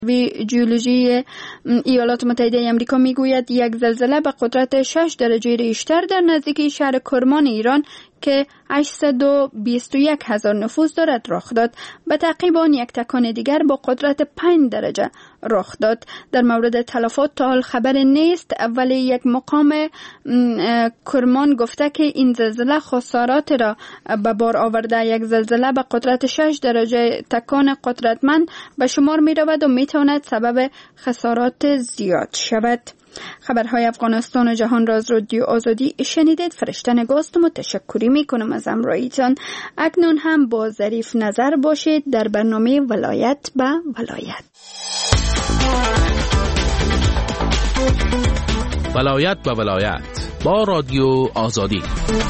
جیولوژی ایالات متحده آمریکا میگوید یک زلزله به قدرت 6 درجه ریشتر در نزدیکی شهر کرمان ایران که 821,000 نفوس دارد رخ داد. به تعقیب آن یک تکان دیگر با قدرت 5 درجه رخ داد. در مورد تلفات تا حال خبر نیست، ولی یک مقام کرمان گفته که این زلزله خسارات را به بار آورده. یک زلزله به قدرت 6 درجه تکان قدرتمند به شمار می رود و می تواند سبب خسارات زیاد شود. خبرهای افغانستان و جهان را از رادیو آزادی شنیدید. فرشته نگاستم و تشکری می کنم از همراهیتان. اکنون هم با ظریف نظر باشید در برنامه ولایت به ولایت. ولایت به ولایت با رادیو آزادی.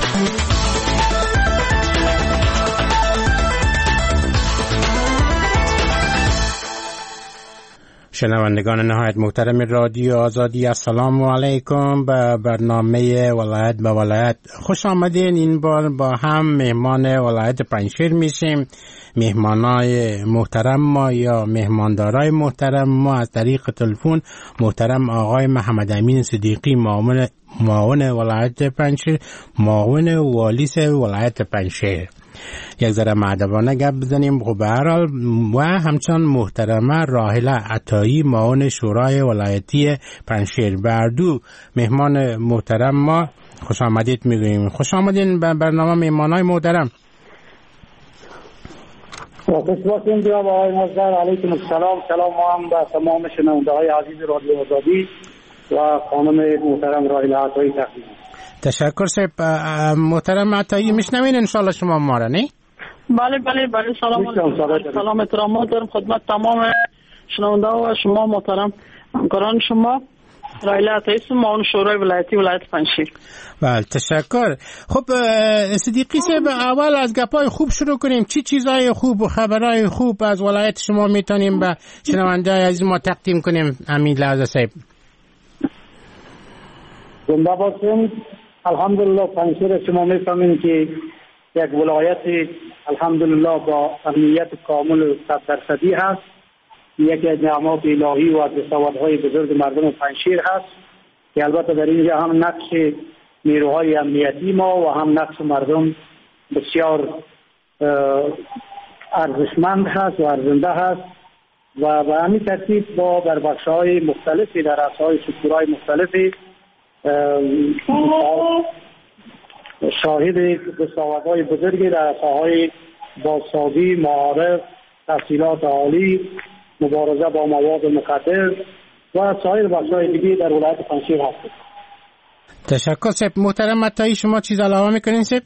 شنوندگان نهایت محترم رادیو آزادی، السلام علیکم. به برنامه ولایت به ولایت خوش آمدین. این بار با هم مهمان ولایت پنجشیر میشیم. مهمانای محترم ما یا مهماندارای محترم ما از طریق تلفن محترم آقای محمد امین صدیقی، معاون ولایت پنجشیر، معاون والیس ولایت پنجشیر. یک ذره مؤدبانه گپ بزنیم. خب به هر حال و همچنان محترمه راحله عطایی، معاون شورای ولایتی پنجشیر. بردو مهمان محترم ما خوش آمدید میگوییم. خوش آمدین به برنامه مهمانای محترم. خوش باشین جناب آقای مصدر. علیکم السلام. سلام هم به تمام شنونده‌های عزیز رادیو آزادی و خانم محترم راحله عطایی تقدیم. تشکر صاحب. محترم عطایی میشنوین انشالله شما ما را نه؟ بله سلام احترامات دارم خدمت تمام شنونده و شما محترم همکاران شما. راحله عطایی هستم، معاون شورای ولایتی ولایت پنجشیر. بله تشکر. خب صدیقی صاحب، اول از گپای خوب شروع کنیم. چی چیزای خوب و خبرای خوب از ولایت شما میتونیم به شنونده عزیز ما تقدیم کنیم؟ امین لحظه صاحب. زنده باشین. الحمدلله پنجشیر شما میفهمین که یک ولایت الحمدلله با امنیت کامل 100% هست. یکی از نعمات الهی و از دستاوردهای بزرگ مردم پنجشیر هست که البته در اینجا هم نقش نیروهای امنیتی ما و هم نقش مردم بسیار ارزشمند هست و ارزنده هست و به همین ترتیب با در بخش‌های مختلفی در عرصه‌های سکتورهای مختلفی شاهد دستاوردهای بزرگی در عرصه‌های بازسازی، معارف، تحصیلات عالی، مبارزه با مواد مخدر و سایر بخش‌های دیگه در ولایت پنجشیر هست. تشکر صاحب. محترم عطایی شما چیز علاوه میکنین صاحب؟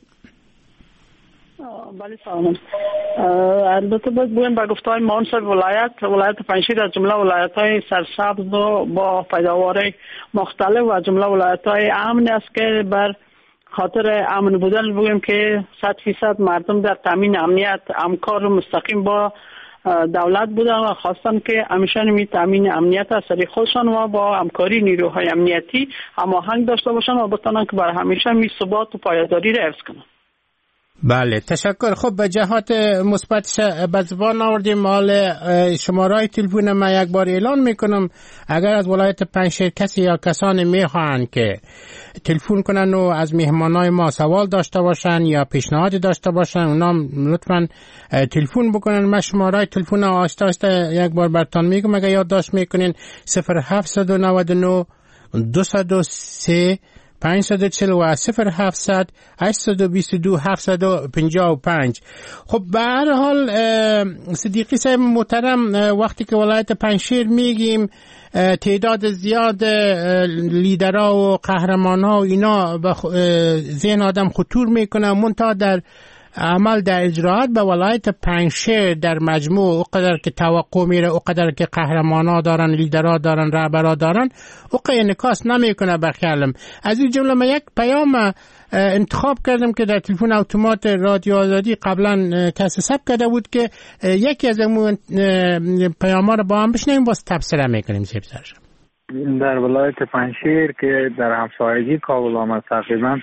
بله سلام. البته باید بگویم به گفته‌های معاون صاحب ولایت پنجشیر از جمله ولایت‌های سرسبز و با پیداواری مختلف و از جمله ولایت‌های امن است که بر خاطر امن بودن بگویم که 100% مردم در تامین امنیت همکار مستقیم با دولت بودن و خواستن که همیشه می تامین امنیت از طریق خودشان و با همکاری نیروهای امنیتی هماهنگ داشته باشن و بتونن که بر همیشه می ثبات و پایداری را حفظ کنن. بله تشکر. خب به جهات مثبتش به زبان آوردیم. مال شماره تلفن ما یک بار اعلان میکنم. اگر از ولایت پنجشیر کسی یا کسانی میخواهند که تلفن کنن و از مهمانای ما سوال داشته باشن یا پیشنهادی داشته باشن، اونا لطفاً تلفن بکنن. من شماره تلفن آهسته آهسته یک بار براتون میگم اگر یادداشت میکنین. 0799 203 540 و 0700 822 755. خب به هر حال صدیقی صاحب محترم، وقتی که ولایت پنجشیر میگیم تعداد زیاد لیدرها و قهرمانها و اینا به ذهن آدم خطور میکنه، منتها در عمل در اجراعات به ولایت پنجشیر در مجموع اونقدر که توقع میره، اونقدر که قهرمانا دارن، لیدرها دارن، رهبرها دارن، اونقدر انعکاس نمیکنه به خیالم. از این جمله من یک پیام انتخاب کردم که در تلفن اتومات رادیو آزادی قبلا کسی ثبت کرده بود که یکی از اون پیام‌ها رو با هم بشنویم، باز تبصره میکنیم. در ولایت پنجشیر که در همسایگی کابل آمد تقریبا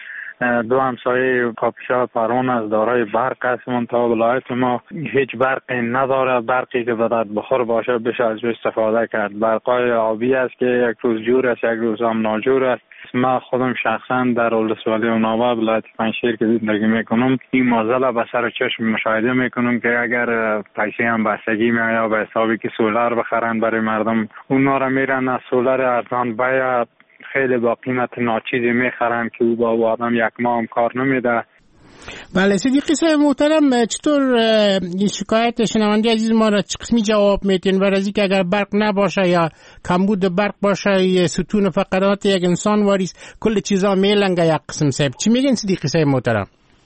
دو همسایه کاپیشا پروان از دارای برق است، منتها ولایت ما هیچ برقی نداره. برقی که باید بخور باشه بشه از استفاده کرد. برقای آبی است که یک روز جور است، یک روز هم ناجور است. ما خودم شخصا در ولسوالی اوناباد ولایت پنجشیر که زندگی میکنم این معضله به سر چشم مشاهده میکنم که اگر پیسه هم بستگی میآید به حسابی که سولار بخرن برای مردم، اونا را میرن از سولار ارزان باید خیلی با قیمت ناچیزی میخرن که او با آدم یک ماه هم کار نمیده. بله صدیقی صاحب محترم، چطور این شکایت شنونده عزیز ما را چه قسمی جواب میتین؟ و از اینکه اگر برق نباشه یا کمبود برق باشه ستون فقرات یک انسان واریست کل چیزا میلنگه یک قسم صاحب، چی میگین صدیقی صاحب محترم؟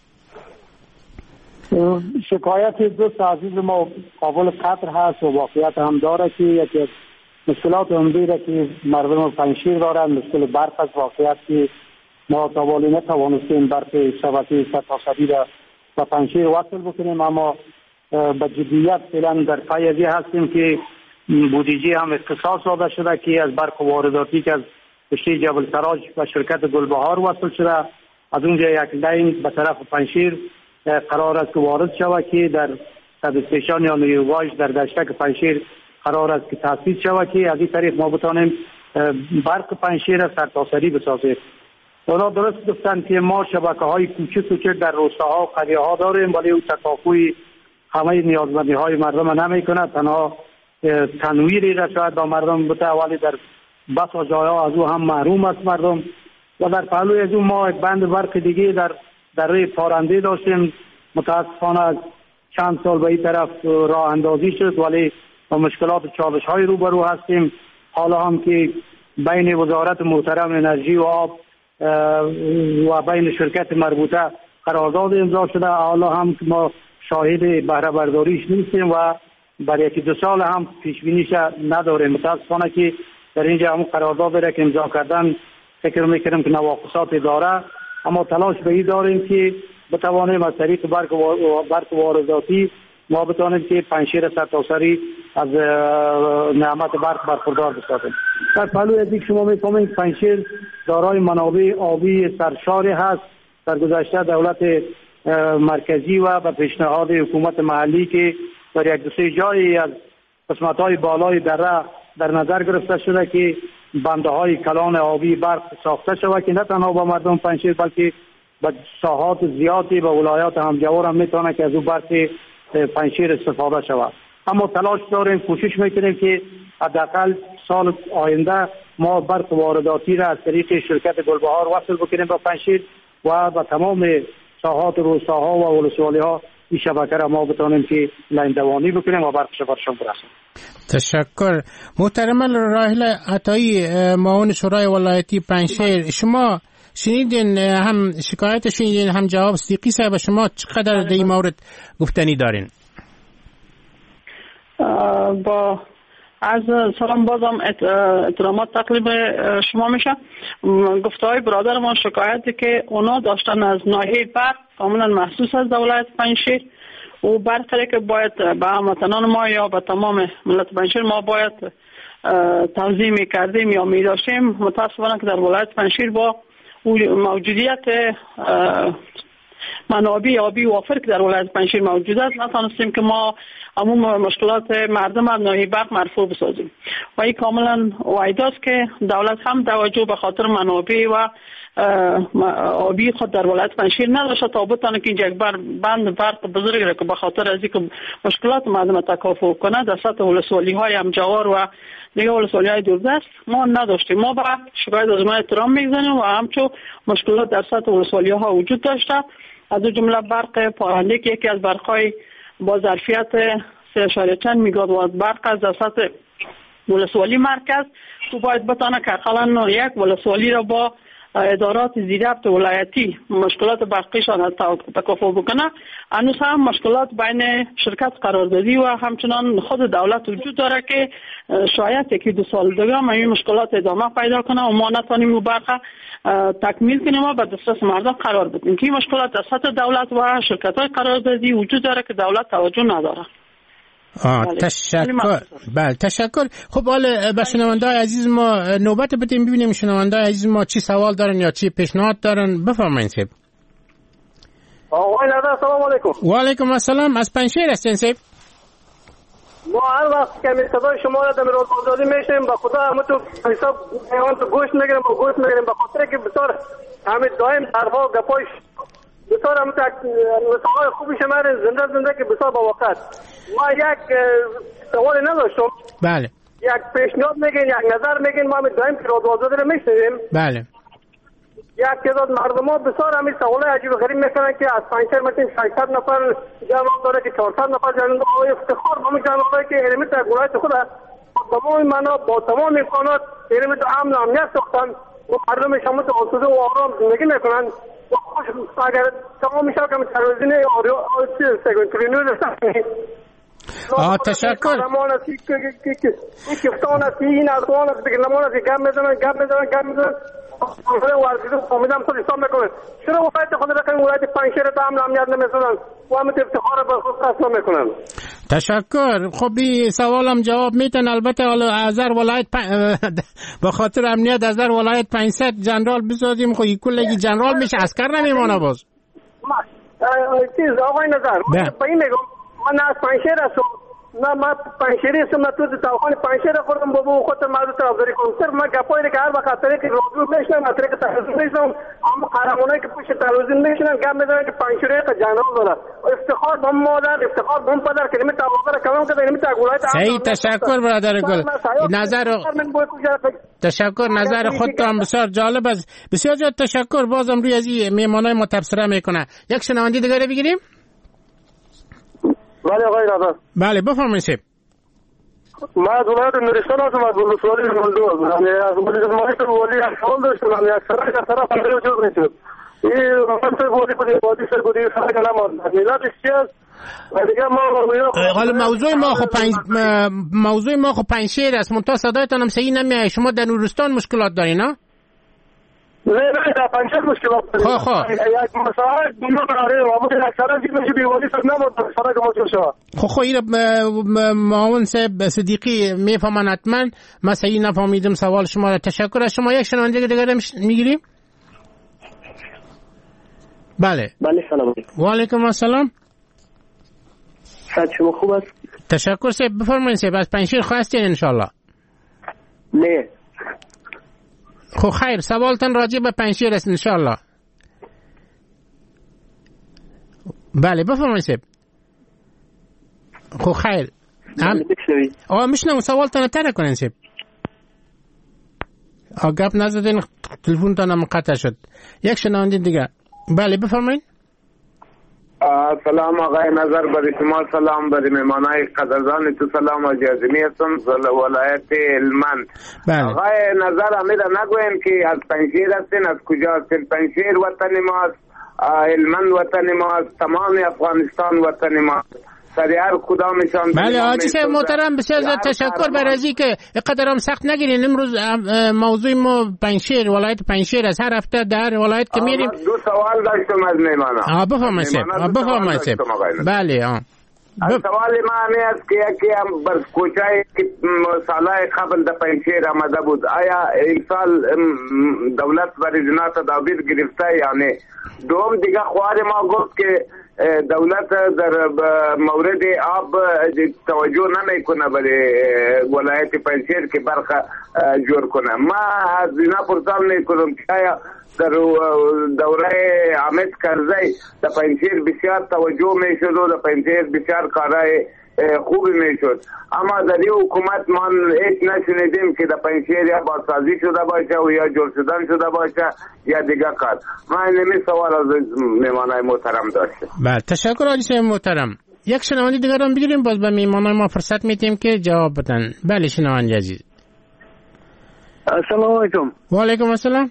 شکایت دوست عزیز ما قابل قدر هست و واقعیت هم داره که یکی مشکلات عمده که مردم پنجشیر دارن مشکل برق است. واقعیت که ما تاوالی نتوانستیم برق شبکه سرتاسری را به پنجشیر وصل بکنیم، اما به جدیت فعلا در پی ازی هستیم که بودجه هم اختصاص داده شده که از برق وارداتی که از کشتی جبل سراج و شرکت گلبهار وصل شده، از اونجا یک لین به طرف پنجشیر قرار است که وارد شود که در سب استیشن یا نیروگاهش در دشتک پنجشیر قرار است که تاسیس شود که از این طریق ما بتانیم برق پنجشیر را سرتاسری بسازیم. اونا درست گفتن که ما شبکه های کوچک در روستاها و قریه ها داریم، ولی او تکافوی همه نیازمندی های مردم نمی کند، تنها تنویری را شاید با مردم بده، ولی در بسا جاها از او هم محروم است مردم. و در پهلوی از او ما یک بند برق دیگه در روی پارنده داشتیم، متاسفانه چند سال به این طرف راه اندازی شد، ولی با مشکلات و چالش های روبرو هستیم. حالا هم که بین وزارت محترم انرژی و آب و بین شرکت مربوطه قرارداد امضا شده، حالا هم ما شاهد بهره برداریش نیستیم و برای یکی 2 سال هم پیش بینیش نداریم. متاسفانه که در اینجا هم قرارداد را که امضا کردن فکر میکنم که نواقصات داره، اما تلاش به این داریم که بتوانیم از طریق برق وارداتی ما بتوانیم که پنجشیر سرتاسری از نعمت برق برخوردار بسازیم. در پهلوی از شما میفهمید پنجشیر دارای منابع آبی سرشاری هست. در گذشته دولت مرکزی و به پیشنهاد حکومت محلی که در 1-2 جایی از قسمت‌های بالای دره در نظر گرفته شده که بنده‌های کلان آبی برق ساخته شود که نه تنها با مردم پنجشیر بلکه به ساحات زیادی به ولایات همجوار هم میتونه که از او برق پنجشیر استفاده شود. اما تلاش داریم، کوشش میکنیم که حداقل سال آینده ما برق وارداتی را از طریق شرکت گلبهار وصل بکنیم به پنجشیر و به تمام ساحات روستاها و ولسوالی‌ها این شبکه را ما بتونیم که لاندوانی بکنیم و برقش برشان برسیم. تشکر. محترم راحل عطایی، معاون شورای ولایتی پنجشیر، شما شنیدین هم شکایت شنیدین هم جواب صدیقی صاحب، شما چقدر در این مورد گفتنی دارین؟ با از سلام بازم احترامات تقلیب شما میشه. گفته های برادر ما شکایتی که اونا داشتن از ناحیه برق کاملا محسوس از ولایت پنجشیر و برقی که باید به هموطنان ما یا به تمام ملت پنجشیر ما باید توزیع میکردیم یا میداشتیم. متاسفانه که در ولایت پنجشیر با موجودیت منابع آبی وافر که در ولایت پنجشیر موجود است نتونستیم که ما عموم مشکلات مردم از ناحیه برق مرفوع بسازیم و این کاملا واجب است که دولت هم توجه به خاطر منابع و آبی خود در ولایت پنجشیر نداشته تا بتونه که اینجا یک بند برق بزرگ را که به خاطر از اینکه مشکلات مردم تکافؤ کنه در سطح ولسوالی‌های همجوار و دیگه ولسوالی‌های دوردست ما نداشتیم. ما به شکایت از ما احترام می‌گذاریم و همچون مشکلات در سطح ولسوالی‌ها وجود داشته، از جمله برق پارنده که یکی از برق‌های با ظرفیت 3.4 میگاوات برق از در سطح ولسوالی مرکز تو باید بتانه که اقلا یک ولسوالی را با ادارات ضبط ولایتی مشکلات برقیشان تکافؤ بکنه. هنوز هم مشکلات بین شرکت قراردادی و همچنان خود دولت وجود داره که شاید 1-2 سال دیگه هم این مشکلات ادامه پیدا کنه و ما نتونیم اون برق تکمیل کنیم و به دسترس مردم قرار بدیم که این مشکلات در سطح دولت و شرکت‌های قراردادی وجود داره که دولت توجه نداره. تشکر. بله تشکر. خب حالا به شنونده‌های عزیز ما نوبت بدیم ببینیم شنونده‌های عزیز ما چی سوال دارن یا چی پیشنهاد دارن. بفرمایید. آقای نظر سلام علیکم. و علیکم السلام. از پنجشیر هستین سیب؟ ما هر وقت که صدای شما را در رادیو آزادی میشنیم به خدا همه تو حساب تو گوش میگیریم و گوش میگیریم به خاطر که بسیار همین دائم حرفا و گپای بسیار هم مثالای خوبی شما زنده که بسیار با وقت. ما یک سوالی نداشتم. بله. یک پیشنهاد میگین، یک نظر میگین، ما دائم که رادیو آزادی را میشنیم. بله. یک تعداد مردم ها بسیار همین سوالای عجیب و غریب میکنن که از پنجشیر مثلا 600 نفر جمع داره که 400 نفر جمع داره. افتخار به جمعایی که علمی تا ولایت خود با تمام معنا با تمام امکانات علمی تا امن و امنیت ساختن و مردم شما تو آسوده و آرام زندگی میکنن و خوش. اگر تمام میشه که تلویزیون تلویزیون تشکر. این ارقام است که نمونه که گم میزنن امیدم خود حساب میکنن. چرا ولایت خود را کنیم ولایت پنجشیر تا امن امنیت نمیسازن و همه افتخار به خود قسم میکنن. تشکر. خب این سوالم جواب میتن. البته حالا ازر ولایت به خاطر امنیت ازر ولایت 500 جنرال بسازیم خب کلگی جنرال میشه عسکر نمیمونه باز. چیز آقای نظر با این میگم من از پنجشیر هستم. نه ما پنجشیری هستم. نه تو داخل پنجشیر خودم با خود مردم طرفداری کنم. صرف من گپایی که هر وقت از طریق رادیو میشنم از طریق تلویزیون میشنم اما قهرمانایی که پشت تلویزیون میشنن گپ میزنن که پنجشیری تا جنرال داره. افتخار به مادر، افتخار به پدر که نمیتونه واقعا کلام کنه نمیتونه ولایت. صحیح. تشکر برادر گل. تشکر. نظر خودت هم بسیار جالب است. بسیار زیاد تشکر. بازم روی از این میهمانای ما تبصره میکنه. یک شنونده دیگه بگیریم. بله آقای نظر. بله بفرمایید. ما از ولایت نورستان هستم. از ولسوالی مولدو. یعنی از ولایت ولی سوال داشتم. یعنی اکثرا که طرف همه جو میشد. این منطقه ولی بودی سرگودی سر کلام میلاد چیست؟ و دیگه ما حالا موضوع ما خب پنجشیر است. منتها صدایتان هم صحیح نمیاد. شما در نورستان مشکلات دارین نه؟ نه در پنجشیر مشکلات داریم. خب یک مساعد دنیا برای و ما اکثرا چیز میشه بیوالی سر نمود سر که مشکل شد. خب این معاون صاحب صدیقی میفهمن حتما. من صحیح نفهمیدم سوال شما را. تشکر. از شما یک شنونده دیگه میگیریم. بله سلام علیکم. و علیکم السلام. صحت شما خوب است؟ تشکر صاحب. بفرمایید صاحب. از پنجشیر خواستین ان شاء الله؟ نه. خب خیر. سوالتان راجع به پنجشیر است ان شاء الله. بله بفرمایید صاحب. خب خیر. میشنم سوالتان تر کنین صاحب. گپ نزدین تلفنتان هم قطع شد. یک شنونده دیگه. بله بفرمایید. سلام آقای نظر برای شما، سلام برای مهمانای قدردان تو، سلام از جازمی هستم ولایت هلمند. آقای نظر امیر نگوین که از پنجشیر هستین، از کجا هستین؟ پنجشیر وطن ماست، هلمند وطن ماست، تمام افغانستان وطن ماست. سری هر کدامشان. بله حاجی صاحب محترم بسیار زیاد تشکر برای ازی که اینقدر هم سخت نگیرین. امروز موضوع ما پنجشیر ولایت پنجشیر است. هر هفته در ولایت که میریم. دو سوال داشتم از میمانا. بفرمایید. بله سوال ما اینه است که یکی هم بر کوچای که سالهای قبل در پنجشیر آمده بود، آیا این سال دولت بر اجنا تدابیر گرفته؟ یعنی دوم دیگه خوار ما گفت که دولت در مورد آب توجه نمیکنه برای ولایت پنجشیر که برخه جور کنه. ما از اینا پرسان میکنم که آیا در دوره حامد کرزی در پنجشیر بسیار توجه میشد و در پنجشیر بسیار کارهای خوبی میشد، اما در این حکومت ما هیچ نشنیدیم که در پنجشیر یا بازسازی شده باشه و یا جور شدن شده باشه یا دیگه کار. ما اینمی سوال از میمانای محترم داشته. بله تشکر حاجی صاحب محترم. یک شنونده دیگر هم بگیریم باز به میمانای ما فرصت میتیم که جواب بدن. بله شنونده عزیز. السلام علیکم. و علیکم السلام.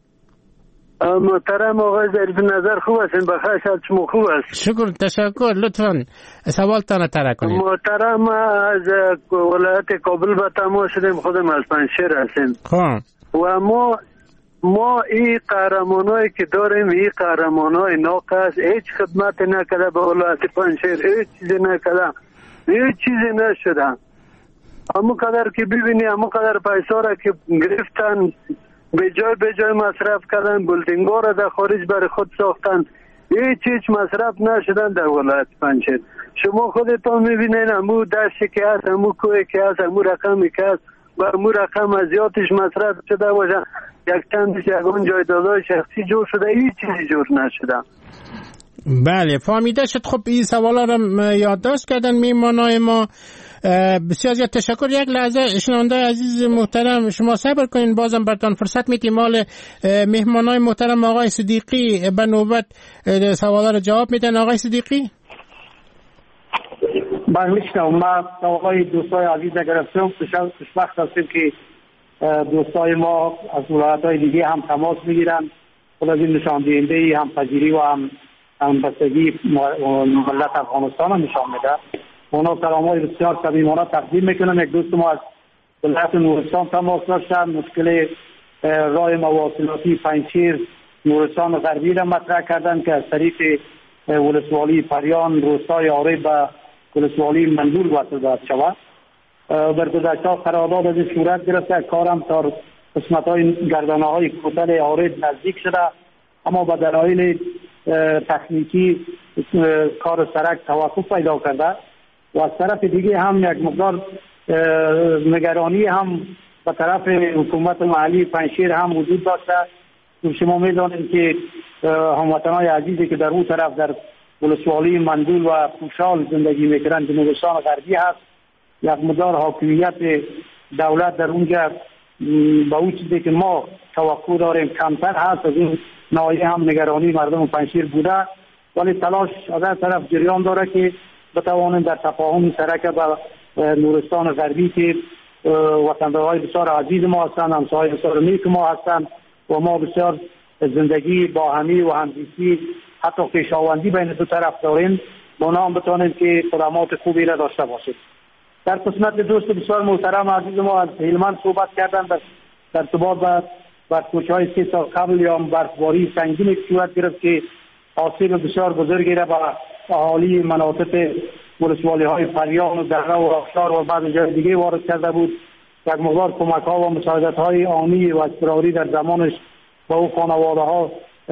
محترم آقای ظریف نظر خوب هستین؟ بخیر شد شما خوب است؟ شکر تشکر. لطفاً سوالتان طرح کنید. محترم از ولایت کابل به تماس شدیم، خودم از پنجشیر هستیم. و ما این قهرمانایی که داریم، این قهرمانای ناقص هیچ خدمت نکرده به ولایت پنجشیر، هیچ چیزی نکرده، هیچ چیزی نشده. اما قدر که ببینی اما قدر پیسا را که گرفتن به جای مصرف کردن، بلدینگا را در خارج برای خود ساختن، هیچ مصرف نشدن در ولایت پنجشیر. شما خودتان میبینین همو دشتی که هست، همو کوهی که هست، همو رقمی که هست و همو رقم از زیادش مصرف شده باشن، یک چندش یکان جایدادهای شخصی جور شده، هیچ چیزی جور نشده. بله فهمیده شد. خب این سوالا رو یادداشت کردن میهمانای ما. بسیار زیاد تشکر. یک لحظه شنونده عزیز محترم شما صبر کنین، بازم براتون فرصت میدیم. مال مهمانای محترم آقای صدیقی به نوبت سوالا رو جواب میدن. آقای صدیقی بله ما آقای دوستای عزیز گرفتم. خوشبخت هستیم که دوستای ما از ولایت‌های دیگه هم تماس میگیرن، خود از این نشان دهنده همپذیری و همبستگی ملت افغانستان هم نشان میده. اونا سلامای بسیار صمیمانه تقدیم میکنم. یک دوست ما از ولایت نورستان تماس داشتن، مشکل راه مواصلاتی پنجشیر نورستان غربی را مطرح کردن که از طریق ولسوالی پریان روستای عارب به ولسوالی مندول وصل شود. در گذشته قرارداد از این صورت گرفته، کارم تا قسمت‌های گردنه‌های کوتل عارب نزدیک شده، اما به دلایل تکنیکی کار سرک توقف پیدا کرده و از طرف دیگه هم یک مقدار نگرانی هم به طرف حکومت محلی پنجشیر هم وجود داشته. شما می‌دانید که هموطنان عزیزی که در اون طرف در ولسوالی مندول و پوشال زندگی میکنند در نورستان غربی هست، یک مقدار حاکمیت دولت در اونجا با اون چیزی که ما توقع داریم کمتر هست. از این ناحیه هم نگرانی مردم پنجشیر بوده، ولی تلاش از این طرف جریان داره که بتوانیم در تفاهم سرک با نورستان غربی که وطندارهای بسیار عزیز ما هستند، همسایه بسیار نیک ما هستند و ما بسیار زندگی باهمی و همزیستی حتی خویشاوندی بین دو طرف داریم، با اونا هم بتوانیم که خدمات خوبی را داشته باشیم. در قسمت دوست بسیار محترم عزیز ما از هلمند صحبت کردن در ارتباط با کوچه‌های 3 سال قبل یا برفباری سنگینی صورت گرفت که آسیب بسیار بزرگی را به اهالی مناطق ولسوالی‌های پریان و دره و آبشار و بعض جای دیگه وارد کرده بود. یک مقدار کمک‌ها و مساعدت‌های آنی و اضطراری در زمانش با او خانواده‌ها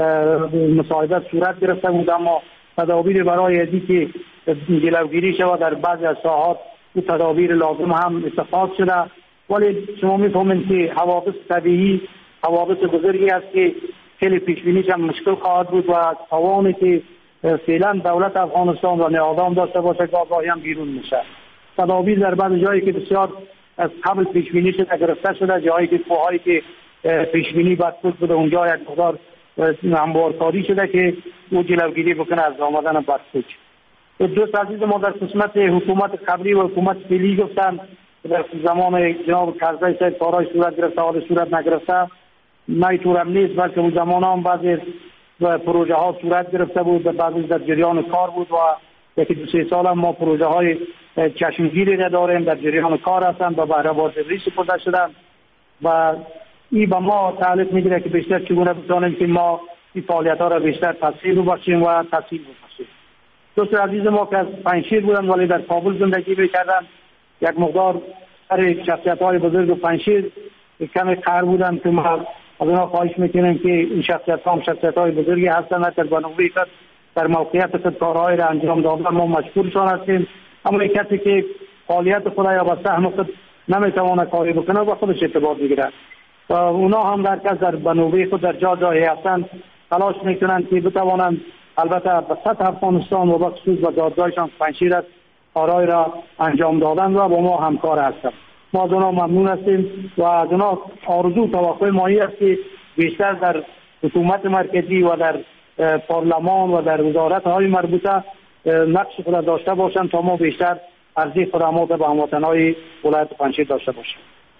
مساعدت صورت گرفته بود، اما تدابیر برای ازی که جلوگیری شود در بعضی از ساحات این تدابیر لازم هم اتخاذ شده. ولی شما می‌فهمید که حوادث طبیعی حوادث بزرگی است که خیلی پیش‌بینیش هم مشکل خواهد بود و توانی که فعلا دولت افغانستان و نهادان داشته باشه که آگاهی هم بیرون میشه. تدابیر در بعض جایی که بسیار از قبل پیش‌بینی شده گرفته شده، جایی که کوه‌هایی که پیش‌بینی بدتر بوده اونجا یک مقدار هموارکاری شده که او جلوگیری بکنه از آمدن بدتر. دوست عزیز ما در قسمت حکومت قبلی و حکومت فعلی گفتن در زمان جناب کرزی صاحب کارهای صورت گرفته حال صورت نگرفته. نه اینطور هم نیست، بلکه اون زمان هم بعضی پروژه ها صورت گرفته بود، بعضی در جریان کار بود و یکی 2-3 سال هم ما پروژه های چشمگیری را داریم در جریان کار هستند و بهره بازدهی سپرده شدن و این به ما تعلق میگیره که بیشتر چگونه بتونیم که ما این فعالیت ها را بیشتر تسهیل بخشیم و تسهیل بخشیم. دوست عزیز ما که از پنجشیر بودن ولی در کابل زندگی میکردن، یک مقدار برای شخصیت های بزرگ پنجشیر کمی قهر بودن که ما از اونا خواهش میکنیم که این شخصیت ها هم شخصیت های بزرگی هستند در بنوی خود در موقعیت خود کارهای را انجام دادن. ما مشکورشان هستیم، اما این کسی که فعالیت خود یا با سهم خود نمیتواند کاری بکنه با خودش اعتبار میگیره و اونا هم در کس در بنوی خود در جایی هستند تلاش میکنند که بتوانند البته به سطح افغانستان و بخصوص و دادگاهشان پنجشیر است کارهای را انجام دادن و با ما همکار هستند. ما از اونا ممنون هستیم و از اونا آرزو توقع مایی است که بیشتر در حکومت مرکزی و در پارلمان و در وزارت های مربوطه نقش خود داشته باشند تا ما بیشتر ارزی خدمات به هموطنان ولایت پنجشیر داشته باشیم.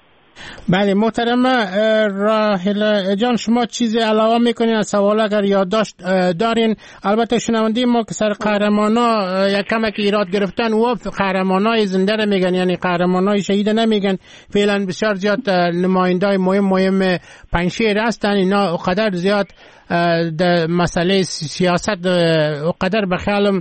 بله محترم راحل جان، شما چیزی علاوه میکنین از سوال اگر یادداشت دارین؟ البته شنوندی ما که سر قهرمانا یک کمک ایراد گرفتن و قهرمانای زنده را میگن، یعنی قهرمانای شهید نمیگن. فعلا بسیار زیاد نمایندای مهم پنجشیر هستن، اینا اقدر زیاد در مسئله سیاست اقدر بخیالم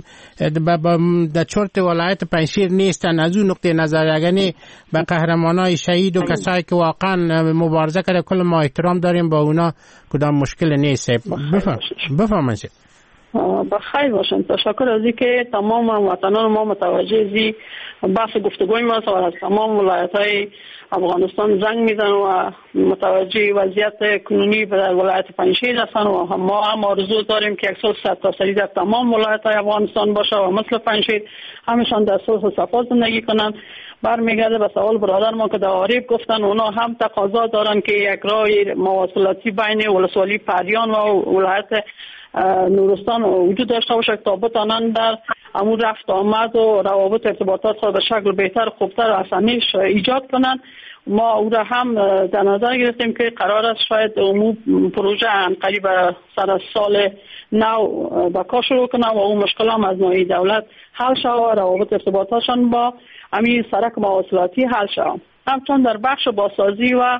در چرت ولایت پنجشیر نیستن. از اون نقطه نظر یعنی به قهرمانای شهید و کسایی که واقعا مبارزه کرده کل ما احترام داریم، با اونا کدام مشکل نیست. بفرمایید. بخیر باشن. تشکر از اینکه تمام وطنان ما متوجه زی بحث گفتگوی ما و از تمام ولایت‌های افغانستان زنگ میزنن و متوجه وضعیت کنونی در ولایت پنجشیر هستن و ما هم آرزو داریم که یک صلح سرتاسری در تمام ولایت‌های افغانستان باشه و مثل پنجشیر همشان در صلح و صفا زندگی کنن. برمیگرده به سوال برادر ما که در عریب گفتن اونا هم تقاضا دارن که یک راه مواصلاتی بین ولسوالی پریان و ولایت نورستان وجود داشته باشه تا بتانن در امور رفت آمد و روابط ارتباطات خود به شکل بهتر خوبتر و حسنیش ایجاد کنن. ما او را هم در نظر گرفتیم که قرار است شاید عموم پروژه قریب سر از سال نو با کار شروع کنن و اون مشکل هم از نوعی دولت حل شد و روابط ارتباطاتشان با همین سرک مواصلاتی حل شد. همچنان در بخش بازسازی و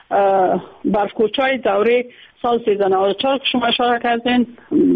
برفکوچای دوره سال 1394 که شما اشاره کردین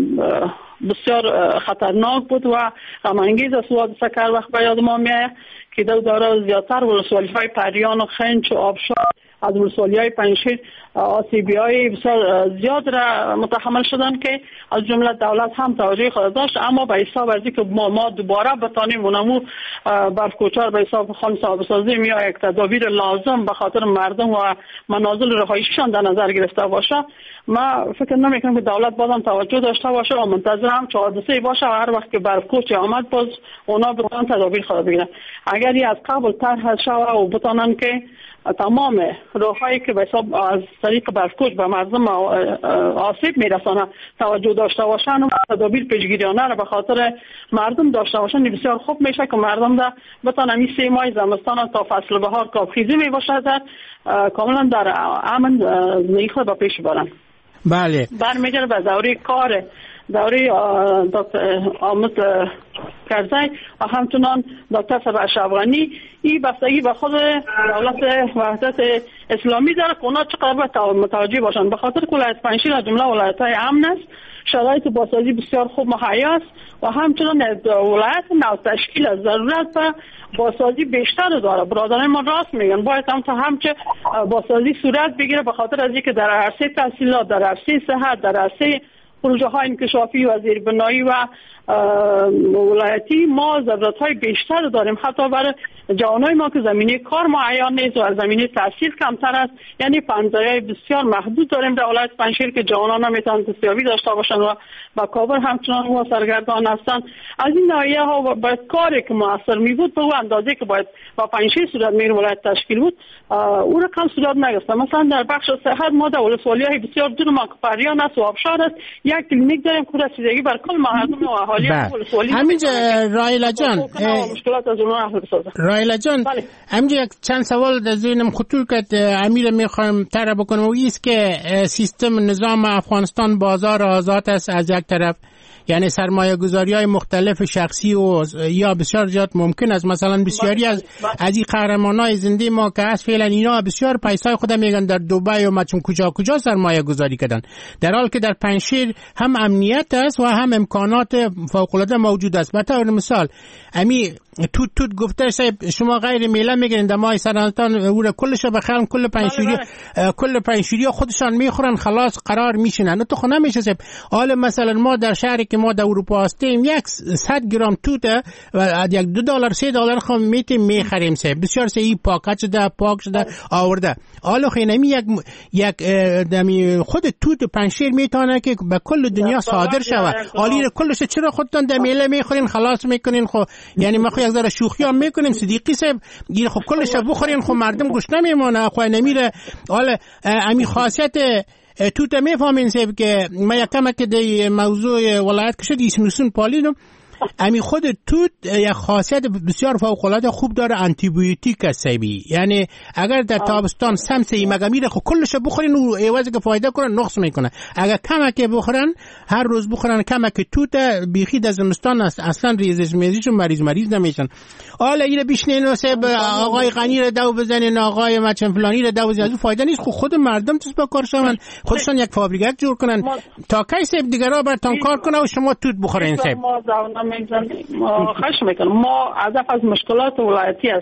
بسیار خطرناک بود و غم‌انگیز است. حادثه که هر وقت به یاد ما میاد که در دوره زیادتر ولسوالی‌های پریان و خنچ و آبشار از ولسوالی‌های پنجشیر آسیبی‌های بسیار زیاد را متحمل شدن که از جمله دولت هم توجه خود داشت، اما به حساب از اینکه ما دوباره بتانیم اونمو برفکوچار به حساب خان صاحب سازی یا یک تدابیر لازم به خاطر مردم و منازل رهایشیشان در نظر گرفته باشه، ما فکر نمی‌کنم که دولت بازم توجه داشته باشه و منتظر هم چه حادثه‌ای باشه و هر وقت که برفکوچ آمد باز اونا بتونن تدابیر خود بگیرن. اگر از قبل طرح شود و بتونن که تمام راههایی که به حساب از طریق برفکوچ به مردم آسیب میرسانه توجه داشته باشن و تدابیر پیشگیریانه را به خاطر مردم داشته باشن، بسیار خوب میشه که مردم در بتونن این 3 ماه زمستان تا فصل بهار کابخیزی میباشه در کاملا در امن زندگی خود به پیش برن. بله. برمیگره به دوره کار دوره دکتر آمد کرزی و همچنان دکتر سرباش افغانی. این بستگی به خود دولت وحدت اسلامی داره که اونا چقدر متوجه باشن، به خاطر که ولایت پنجشیر از جمله ولایت‌های امن است، شرایط بازسازی بسیار خوب مهیا است و همچنان ولایت نو تشکیل از ضرورت و بازسازی بیشتر داره. برادران ما راست میگن باید هم چه بازسازی صورت بگیره به خاطر از اینکه در عرصه تحصیلات، در عرصه صحت، در عرصه پروژه های انکشافی و زیربنایی و ولایتی ما ضرورت‌های بیشتر داریم، حتی برای جوانای ما که زمینه کار معین نیست و زمینه تحصیل کمتر است. یعنی پنجره بسیار محدود داریم در ولایت پنجشیر که جوانان نمیتونن دستیابی داشته باشن و با کابل همچنان ما سرگردان هستن. از این ناحیه ها باید کاری که موثر می بود به اون اندازه که باید با پنجشیر صورت میگیره ولایت تشکیل بود او را کم صورت نگرفته. مثلا در بخش صحت ما در ولسوالی‌های بسیار دور ما پریان است و آبشار است یک کلینیک داریم که رسیدگی بر کل مردم و اهالی ولسوالی. همینجا رایلا جان رایلا جان همینجا یک چند سوال در ذهنم خطور کرد امیر میخوام طرح بکنم و ایست که سیستم نظام افغانستان بازار آزاد است از یک طرف، یعنی سرمایه گذاری های مختلف شخصی و یا بسیار زیاد ممکن است مثلا بسیاری از این قهرمان های زنده ما که هست فعلا اینا بسیار پیسای خود میگن در دبی و مچم کجا سرمایه گذاری کردن، در حال که در پنجشیر هم امنیت است و هم امکانات فوق العاده موجود است. به طور مثال امی توت گفته شما غیر میله میگیرین در ماه سرطان او را کلش بخرن کل پنجشیری خودشان میخورن خلاص قرار میشینن. تو خو نمیشه حالا مثلا ما در شهری که ما در اروپا هستیم 100 گرم توت و یک $2 $3 خو میخریم بسیار ای پاک شده آورده. حالا خینمی یک دمی خود توت پنجشیر میتونه که به کل دنیا صادر شود. حالی کلش چرا خودتان در میله میخورین خلاص میکنین؟ خو یعنی ما خو یک ذره شوخی هم میکنیم صدیقی صاحب گیر خو کلش بخورین خو مردم گوش نمیمونه خو نمیره. حالا امی خاصیت توت میفهمین صاحب که ما یکم که دی موضوع ولایت کشد ایسنوسون پالیدم امی خود توت یک خاصیت بسیار فوق العاده خوب داره، آنتی بیوتیک است. یعنی اگر در تابستان سمسه مگه میره خو کلش بخورین و عوض که فایده کنه نقص میکنه. اگر کمک بخورن هر روز بخورن کمک توت بیخی در زمستان اصلا ریزش مریض نمیشن. حالا اینو بشنین و سب آقای غنی رو دو بزنین آقای مچن فلانی رو دو بزنین فایده نیست. خو خود مردم تو با کار شون خودشون یک فابریکه جور کنن تا کی سب دیگرا براتون کار کنه و شما توت بخورین سب. خواهش میکنم ما هدف از مشکلات ولایتی است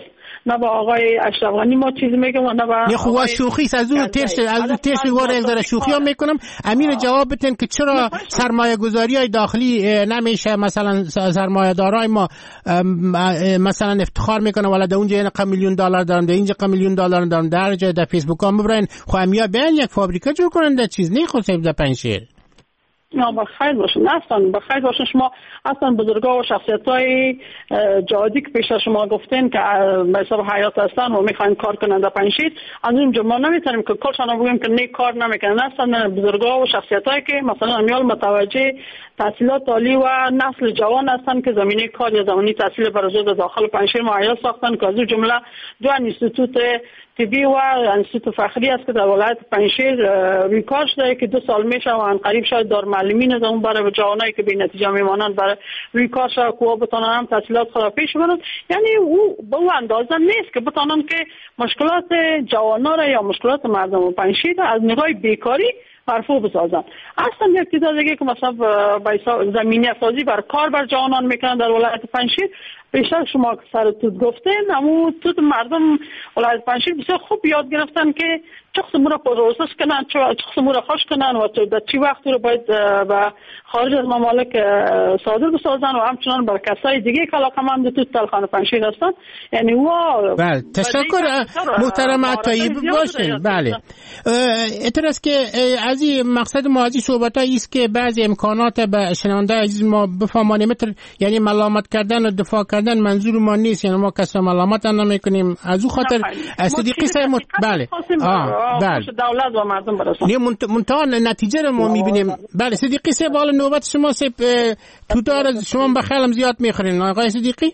نه با آقای اشرف غنی ما چیزی میگم و نه با یه خواه شوخی از اون ترش واره یک ذره شوخی ها میکنم. امیر جواب بتین که چرا سرمایه گذاری های داخلی نمیشه؟ مثلا سرمایه دارای ما مثلا افتخار میکنه ولی در اونجا این $1 میلیون دارن، در اینجا $1 میلیون دارن، در جای در فیسبوک ها ببرن خو امیا بیان یک فابریکه جور کنن در چیز نه خود در پنجشیر. نه بخیر باشن، اصلا بخیر باشن. شما اصلا بزرگا و شخصیت‌های جادی که پیش شما گفتین که به حساب حیات هستن و میخواین کار کنن در پنجشیر، از اونجا ما نمیتونیم که کلشان بگیم که نه کار نمیکنن. اصلا بزرگا و شخصیت‌هایی که مثلا امیال متوجه تحصیلات عالی و نسل جوان هستن که زمینه کار یا زمینه تحصیل برای داخل پنجشیر مهیا ساختن که از اون جمله دو انستیتوت طبی و انستیتوت فخری است که در ولایت پنجشیر روی کار شده که 2 سال میشه و ان قریب شاید دارالمعلمین از اون برای جوانایی که به نتیجه میمانند برای روی کار شده که بتونن هم تحصیلات خود پیش ببرن. یعنی او به اون اندازه نیست که بتونن که مشکلات جوانا را یا مشکلات مردم پنجشیر از نگاه بیکاری مرفوع بسازن. اصلا یک چیز دیگه که مثلا زمینه سازی بر کار بر جوانان میکنن در ولایت پنجشیر، بیشتر شما که سر توت گفتین اما توت مردم ولایت پنجشیر بسیار خوب یاد گرفتن که چه قسم را پروسس کنن، چه قسم را خوش کنن و در چه وقتی رو باید به خارج از ممالک صادر بسازن و همچنان بر کسای دیگه که علاقه‌مند توت تلخان پنجشیر هستن. یعنی بله تشکر محترم عطایی باشین. بله اعتراض که از این مقصد ما از این صحبت‌ها است که بعضی امکانات به شنونده عزیز ما بفهمانیم، یعنی ملامت کردن و دفاع کردن منظور ما نیست، یعنی ما کسی ملامت نمی‌کنیم. از اون خاطر صدیقی صاحب بله بله دولت و مردم برسن منتها نتیجه رو ما می‌بینیم. بله صدیقی صاحب حالا نوبت شما صاحب توتار شما بخیلم زیاد می‌خورین آقای صدیقی.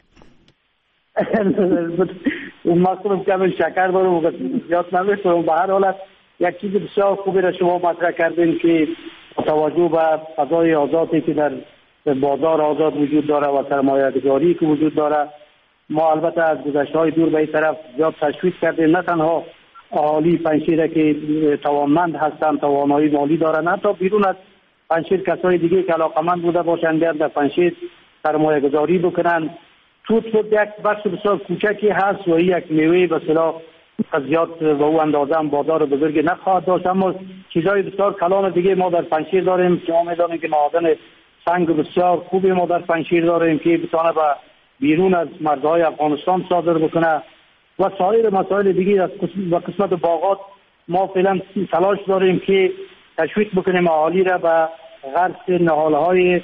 اون مقصود کمی شکر دارم و زیاد نمی‌خورم. به هر حالت یک چیز بسیار خوبی را شما مطرح کردین که توجه به فضای آزادی که در بازار آزاد وجود داره و سرمایه‌گذاری که وجود داره، ما البته از گذشته‌های دور به این طرف زیاد تشویق کردیم. نه تنها اهالی پنجشیر که توانمند هستند، توانایی مالی دارند، حتی بیرون از پنجشیر کسای دیگه که علاقمند بوده باشند در پنجشیر سرمایه‌گذاری بکنن. توت یک بخش بسیار کوچکی هست و یک میوه به اصطلاح زیاد و او اندازه هم بازار بزرگی نخواهد داشت، اما چیزهای بسیار کلان دیگه ما در پنجشیر داریم که ما می‌دانیم که معادن سنگ بسیار خوبی ما در پنجشیر داریم که بتونه به بیرون از مرزهای افغانستان صادر بکنه و سایر مسائل دیگه. از قسمت باغات ما فعلا تلاش داریم که تشویق بکنیم اهالی را به غرس نهالهای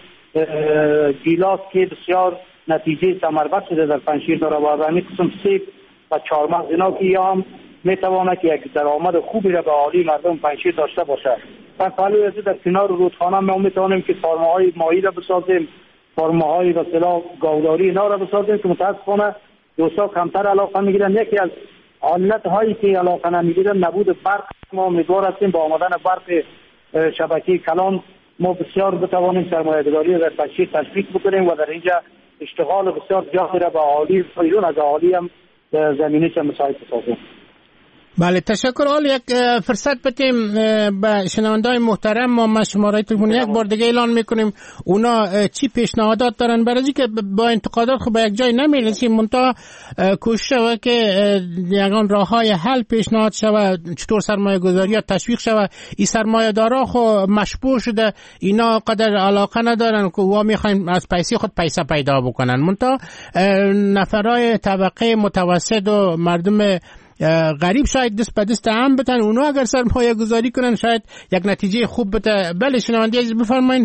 گیلاس که بسیار نتیجه ثمربخش شده در پنجشیر داره و همین قسم سیب و چهارمغز اینا که یا هم میتواند که یک درآمد خوبی را به اهالی مردم پنجشیر داشته باشه. و پهلوی از در کنار رودخانه ما میتوانیم که فارم‌های ماهی را بسازیم، فارم‌های به اصطلاح گاوداری اینا را بسازیم که متاسفانه دوستا کمتر علاقه میگیرن. یکی از علت‌هایی که علاقه نمیگیرن نبود برق. ما امیدوار هستیم با آمدن برق شبکه کلان ما بسیار بتوانیم سرمایه‌گذاری در پنجشیر تشویق بکنیم و در اینجا اشتغال بسیار زیادی را به اهالی بیرون از اهالی هم زمینه چه مساعد بسازیم. بله تشکر. حالا یک فرصت بدیم به شنونده‌های محترم. ما شماره تلفن یک بار دیگه اعلان میکنیم اونا چی پیشنهادات دارن برای اینکه با انتقادات خب به یک جای نمیرسیم، منتها کوشش و که یگان راههای حل پیشنهاد شوه، چطور سرمایه گذاری ها تشویق شوه. این سرمایه دارا خب مشبوه شده، اینا قدر علاقه ندارن که وا میخواین از پیسه خود پیسه پیدا بکنن، منتها نفرای طبقه متوسط و مردم غریب شاید دست به دست هم بتن، اونا اگر سرمایه گذاری کنن شاید یک نتیجه خوب بده. بله شنونده عزیز بفرمایید.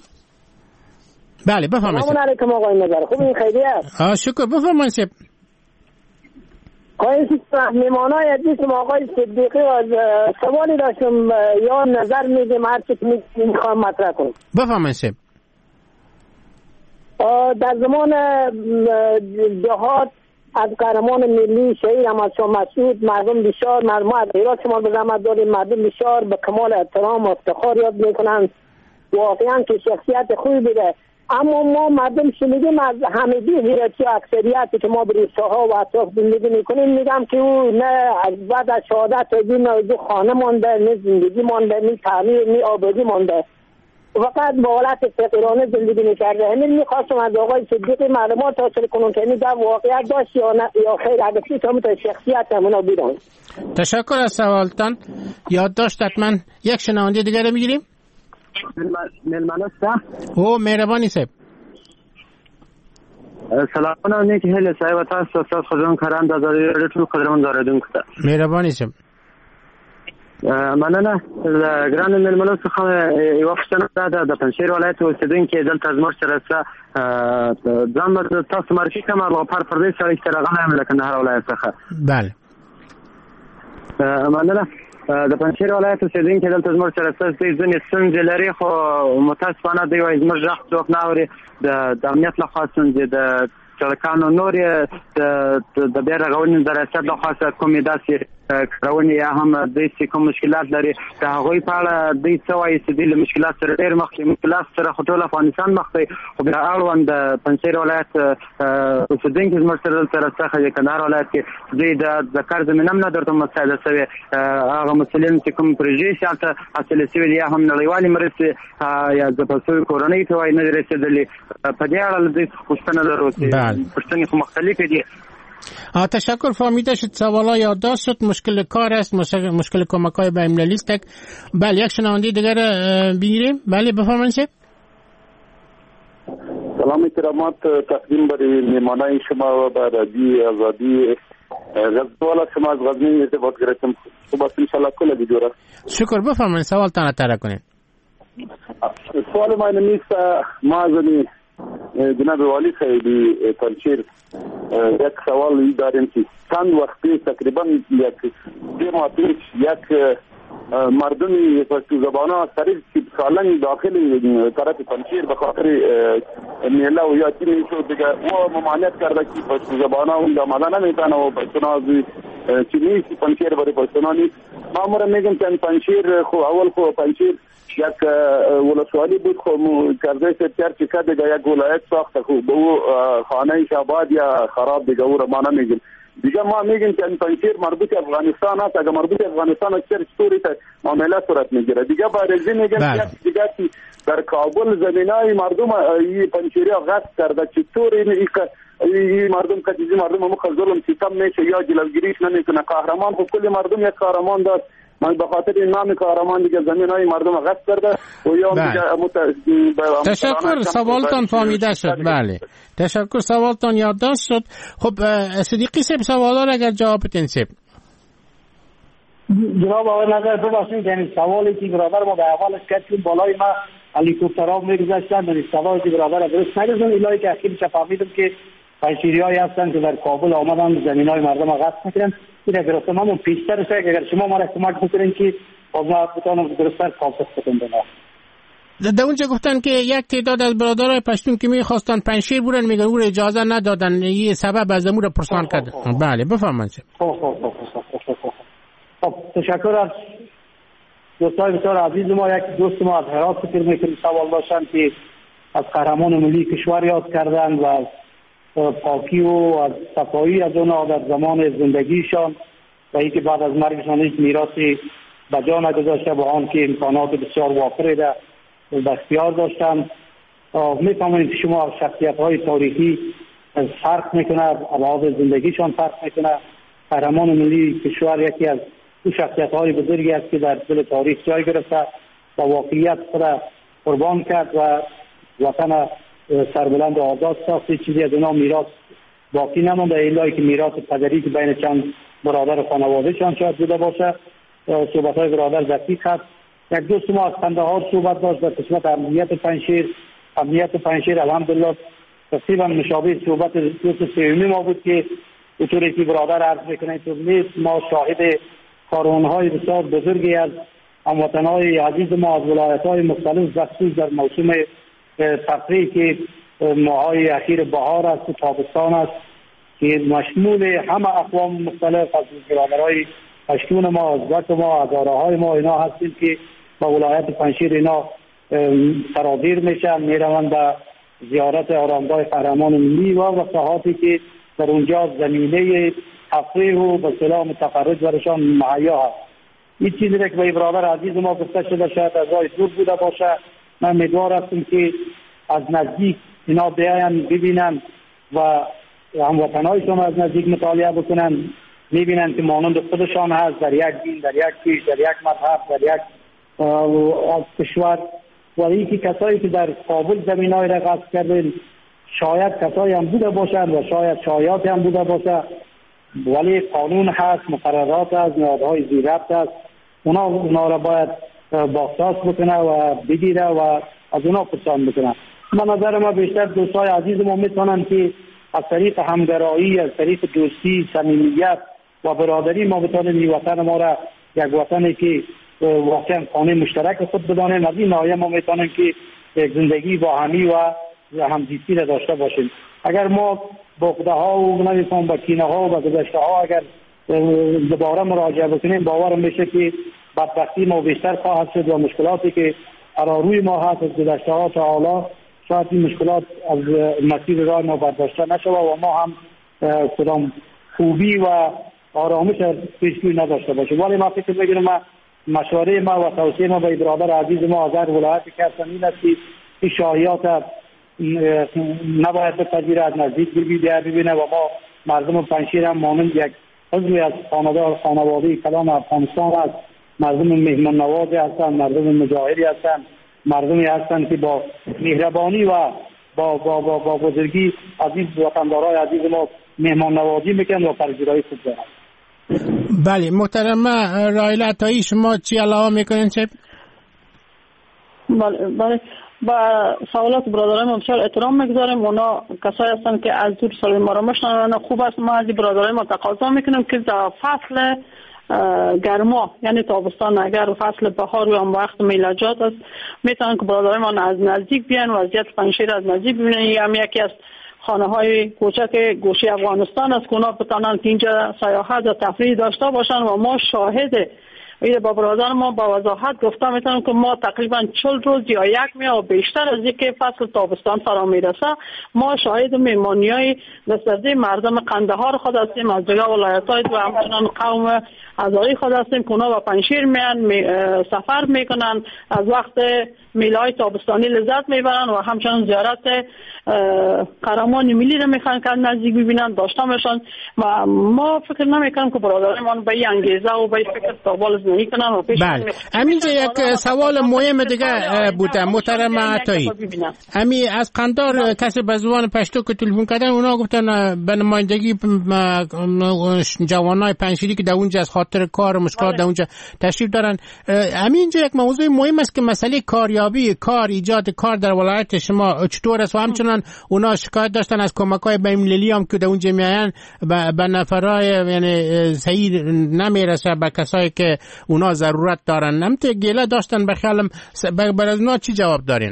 بله بفرمایید. سلام علیکم آقای نظر، خوب این خیریت؟ شکر بفرمایید. خواهی مهمانای عزیزم آقای صدیقی از سوالی داشتم یا نظر میدیم هر چی میخوام مطرح کنم. بفرمایید. در زمان جهاد از قهرمان ملی شهید احمد شاه مسعود مردم بسیار مردم از هرات شما به زحمت داریم، مردم بسیار به کمال احترام و افتخار یاد میکنن، واقعا که شخصیت خوبی بوده. اما ما مردم شنیدیم از همگی هراتی و اکثریتی که ما به روستاها و اطراف زندگی میکنیم میگم که او نه از بعد از شهادت از این موضوع خانه مانده، نه زندگی مانده، نه تعمیر، نه آبادی مانده. فقط با حالت فقیرانه زندگی میکرده. همین میخواستم از آقای صدیقی معلومات حاصل کنم که این واقعیت داشت یا خیر، اگه چیز هم تا شخصیت همونا بیرون. تشکر از سوالتان. یادداشت حتما یک شنونده دیگر رو میگیریم. او مهربانی صاحب. سلام علیکم. هل صاحب تاسو استاد خدان کرام د زړه قدرمن داردون کړه. مهربانی صاحب. مننه. ګران مېلمنو څخه یو پوښتنه ده. د پنځیر ولایت اوسیدونکي دلته زموږ سره ځم تاسو مرکي کومه لوپار پردیس سره اشتراغله ملک نه ولایت څخه. بله. مننه. د پنځیر ولایت اوسیدونکي دلته زموږ سره ځینې ستونزې لري، خو متاسفانه دوی وایي زموږ غږ څوک نه اوري. د امنیت لخوا ستونزې، د چلکانو نور د بیا رغونې د ریاست لخوا کومې داسې کړونې یا هم دوی چې کوم مشکلات لري د هغوی په اړه دوی څه وایي چې دوی له مشکلات سره ډېر مخ دي. مشکلات سره خو ټول افغانستان مخ دی، خو بیا اړوند د پنځیر ولایت اوسېدونکي زموږ سره دلته راڅخه د کندهار ولایت کې دوی د کار زمینه هم نه درته مساعده شوې. هغه مسؤلین چې کوم پروژې چې هلته حاصلې شوې دي یا هم نړیوالې مرستې یا ځپل شوې کورنۍ ته وایي نه دي رسېدلې. په دې اړه له دوی څخه پوښتنه لرو چې پوښتنې خو مختلفې دي. تشکر. فهمیده شد. سوالا یادداشت شد. مشکل کار است، مشکل کمک‌های بین‌المللی است. بله یک شنونده دیگر بگیریم. بله بفرمایید. سلام کرامات تقدیم برای میهمانان شما و رادیو آزادی غزوالا شما از غزنی ارتباط گرفتم. خوب است ان شاء الله کل دیگه. شکر. بفرمایید سوالتان اطلاع کنید. سوال من نیست. ما از جناب والی خیلی پنچیر یک سوال داریم که چند وقتی تقریبا یک 2 ماه پیش یک مردمی پشتو زبانه سریع سالن داخل طرف پنچیر به خاطر میله و یا چی میشود دیگه و ممانعت کرده که پشتو زبانه اونجا آمده نمیتونه و پشتونازی چی نیست پنچیر برای پشتونا نیست. ما امورا میگم که پنچیر خو اول خو پنچیر یک ولسوالی بود، خو کرده سپتر چی که دیگه یک ولایت ساخته خو به او خانه شاباد یا خراب دیگه او را ما نمیگیم. دیگه ما میگیم که پنچیر مربوط افغانستان است. اگر مربوط افغانستان است چطوری تا معامله صورت میگیره. دیگه بارزی میگم که دیگه در کابل زمینای مردم این پنچیری غصب کرده چطوری این مردم کدیزی مردم هم ظلم ستم میشه یا جلوگیریش نمیکنه. قهرمان خب کل مردم یک قهرمان داشت. من به خاطر این نام قهرمان دیگه زمینای مردم غصب کرده و یا تشکر. سوالتان فهمیده شد. بله تشکر. سوالتان یادداشت شد. خب صدیقی صاحب سوالا را اگر جواب بدین صاحب. جناب آقای نظر ببخشید یعنی سوالی که برادر ما به اولش کرد که بالای ما هلیکوپترها میگذاشتن یعنی سوال که برادر درست نگذاشتن الهی که اخیرش فهمیدم که پنچیریایی هستن که در کابل آمدن زمینای مردم غصب میکنن. این اگر همون پیشتر است اگر شما ما را کمک بکنین که ما بتونم درست‌تر کامپس بکنم. در اونجا گفتن که یک تعداد از برادرای پشتون که میخواستن پنشیر بودن میگن او اجازه ندادن، یه سبب از امور پرسان کردن. بله بفرمایید. خب تشکر از دوستای بسیار عزیز ما. یک دوست ما از هرات فکر میکنم سوال داشتن که از قهرمان ملی کشور یاد کردن و از پاکی و از صفایی از اونها در زمان زندگیشان و اینکه بعد از مرگشان هیچ میراثی به جا نگذاشته با آن که امکانات بسیار وافر در اختیار داشتن. میفهمید که شما شخصیت‌های تاریخی فرق میکنه، ابعاد زندگیشان فرق میکنه. قهرمان ملی کشور یکی از اون شخصیت‌های بزرگی است که در دل تاریخ جای گرفته و واقعیت خود قربان کرد و وطن سربلند آزاد ساخت. چیزی از اونا میراث باقی نمونده الا که میراث پدری که بین چند برادر خانواده‌شان شاید بوده باشه. صحبت‌های برادر دقیق است. یک دوست ما از قندهار صحبت داشت در قسمت امنیت پنشیر. امنیت پنشیر الحمدلله تقریبا مشابه صحبت دوست سومی ما بود که اونطوری که برادر عرض میکنه تو نیست. ما شاهد کارونهای بسیار بزرگی از هموطنهای عزیز ما از ولایت‌های مختلف بخصوص در موسم تفریح که ماهای اخیر بهار است و تابستان است که مشمول همه اقوام مختلف از برادرهای پشتون ما، ازبک ما، هزاره‌های ما اینا هستیم که با ولایت پنشیر اینا سرازیر میشن، میروند به زیارت آرامگاه قهرمان ملی و ساحاتی که در اونجا زمینه تفریح و به اصطلاح متفرج برشان مهیا هست. این چیزی که به برادر عزیز ما گفته شده شاید از راه دور بوده باشه من امیدوار هستم که از نزدیک اینا بیاین ببینن و هموطنایشون از نزدیک مطالعه بکنن، میبینن که مانند خودشان هست در یک دین، در یک کیش، در یک مذهب، در یک کشور. و اینکه کسایی که در کابل زمینای را غصب کردن شاید کسایی هم بوده باشند و شاید شایعاتی هم بوده باشه، ولی قانون هست، مقررات هست، نهادهای ذی‌ربط هست، اونا را باید بازساز بکنه و بگیره و از اونا پرسان بکنه. من نظر ما بیشتر دوستای عزیز ما میتونن که از طریق همگرایی، از طریق دوستی، صمیمیت و برادری ما بتونیم این وطن ما را یک وطنی که واقعا خانه مشترک خود بدانیم. از این ناحیه ما میتونیم که یک زندگی باهمی و همزیستی را داشته باشیم. اگر ما بغضه ها و نمیفهم با کینه ها و با گذشته ها اگر دوباره مراجعه بکنیم، باورم میشه که بدبختی ما بیشتر خواهد شد و مشکلاتی که روی ما هست از گذشته ها تا حالا شاید این مشکلات از مسیر راه ما برداشته نشود و ما هم کدام خوبی و آرامش پیشگویی نداشته باشیم. ولی ما فکر میکنم مشوره ما و توصیه ما به برادر عزیز ما از هر ولایت که هستن این است که این شایعات نباید بپذیره، از نزدیک ببینه و ما مردم پنجشیر هم مانند یک عضوی از خانواده کلان افغانستان است. مردم مهمان نوازی هستند، مردم مجاهدی هستند، مردمی هستند که با مهربانی و با بزرگی عزیز وطندارای عزیز ما مهمان نوازی میکنند و پذیرایی خوب دارند. بله محترمه رایله عطایی، شما چی علاوه میکنین؟ چه؟ بله با سوالات برادران ما بسیار احترام میگذاریم. اونا کسایی هستن که از دور سال ما را میشناسن. خوب است ما از برادران ما تقاضا میکنیم که در فصل گرما یعنی تابستان اگر فصل بهار و هم وقت میلادات است میتونن که برادران ما از نزدیک بیان وضعیت پنجشیر از نزدیک ببینن. هم یکی از خانه های کوچک گوشه افغانستان است که اونا بتونن که اینجا سیاحت و تفریح داشته باشن و ما شاهد این با برادر ما با وضاحت گفتم میتونم که ما تقریبا 40 روز یا یک ماه و بیشتر از اینکه فصل تابستان فرا میرسه ما شاهد مهمانی‌های دسترسی مردم قندهار خود هستیم، از دیگر ولایت‌های و همچنان قوم اعضای خود هستیم که اونا با پنجشیر میان سفر میکنن، از وقت میلای تابستانی لذت میبرن و همچنان زیارت قهرمان ملی رو میخوان که نزدیک ببینن داشته باشن. ما فکر نمیکنم که برادران به این انگیزه و به این فکر تابال زندگی کنن و پیش. بله همینجا یک سوال مهم دیگه بوده محترم عطایی. امی از قندار کسی به زبان پشتو که تلفن کردن اونا گفتن به نمایندگی جوانای پنجشیری که در اونجا از خاطر کار و مشکلات در اونجا تشریف دارن. همینجا یک موضوع مهم است که مسئله کاریابی ایجاد کار در ولایت شما چطور است و همچنان اونا شکایت داشتن از کمک‌های بین‌المللی هم که در اونجا میاین به نفرای یعنی صحیح نمیرسه به کسایی که اونا ضرورت دارن. نمت گله داشتن به خیالم برای اونا چی جواب دارین؟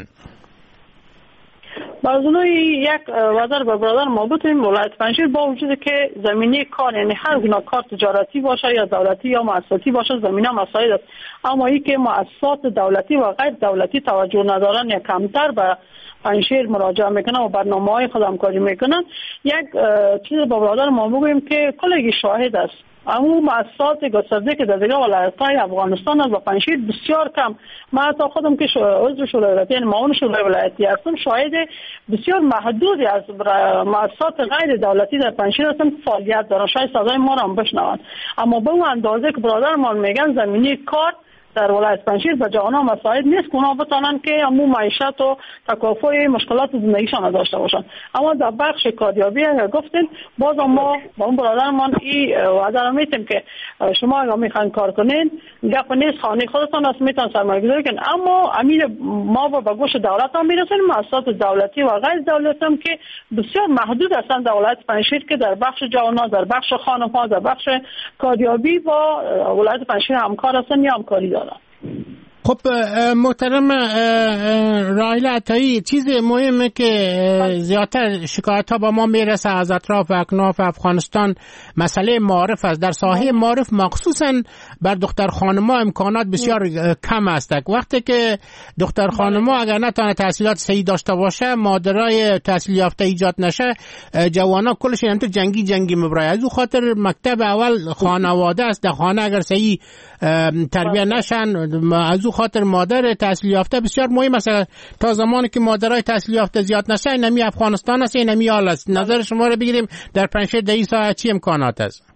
باز اونو یک وزر به برادر ما بودیم ولایت پنجشیر با وجود که زمینه کار یعنی هر گونه کار تجارتی باشه یا دولتی یا مؤسساتی باشه زمینه مساعد است، اما این که مؤسسات دولتی و غیر دولتی توجه ندارن یا کمتر به پنجشیر مراجعه میکنن و برنامه‌های خود همکاری میکنن. یک چیز با برادر ما بگویم که کلگی شاهد است اما مؤسسات گسترده که در دیگر ولایت‌های افغانستان است و پنجشیر بسیار کم. من حتی خودم که عضو شورای ولایتی یعنی معاون شورای ولایتی هستم شاهد بسیار محدودی از مؤسسات غیر دولتی در پنجشیر هستم که فعالیت دارن، شاید صدای ما را هم بشنوند، اما به اون اندازه که برادرمان میگن زمینه کار در ولایت پنجشیر به جوانا مساعد نیست که اونا بتونن که همون معیشت و تکافؤ مشکلات زندگیشان داشته باشن. اما در بخش کاریابی اگر گفتین باز ما با اون برادرمان این وعده رو میتیم که شما اگر میخواین کار کنین گپ نیست، خانه خودتان است میتونن سرمایه‌گذاری کنین، اما امیر ما با گوش دولت هم میرسیم مؤسسات دولتی و غیر دولتی هم که بسیار محدود هستند در ولایت پنجشیر که در بخش جوانا، در بخش خانم‌ها، در بخش کاریابی با ولایت پنجشیر همکار هستند یا همکاری دارن. خب محترم رایله عطایی، چیز مهمه که زیادتر شکایت ها با ما میرسه از اطراف و اکناف افغانستان مسئله معارف است. در ساحه معارف مخصوصا بر دختر خانم‌ها امکانات بسیار کم است. وقتی که دختر خانم‌ها اگر نتونه تحصیلات صحیح داشته باشه، مادرای تحصیل یافته ایجاد نشه، جوانا کلش انت جنگی میبره. از اون خاطر مکتب اول خانواده است. در خانه اگر صحیح تربیت نشن، از اون خاطر مادر تحصیل یافته بسیار مهم است. تا زمانی که مادرای تحصیل یافته زیاد نشه، نمی افغانستان است، نمی حال است. نظر شما رو بگیریم در پنجشیر در این ساحه چی امکانات است؟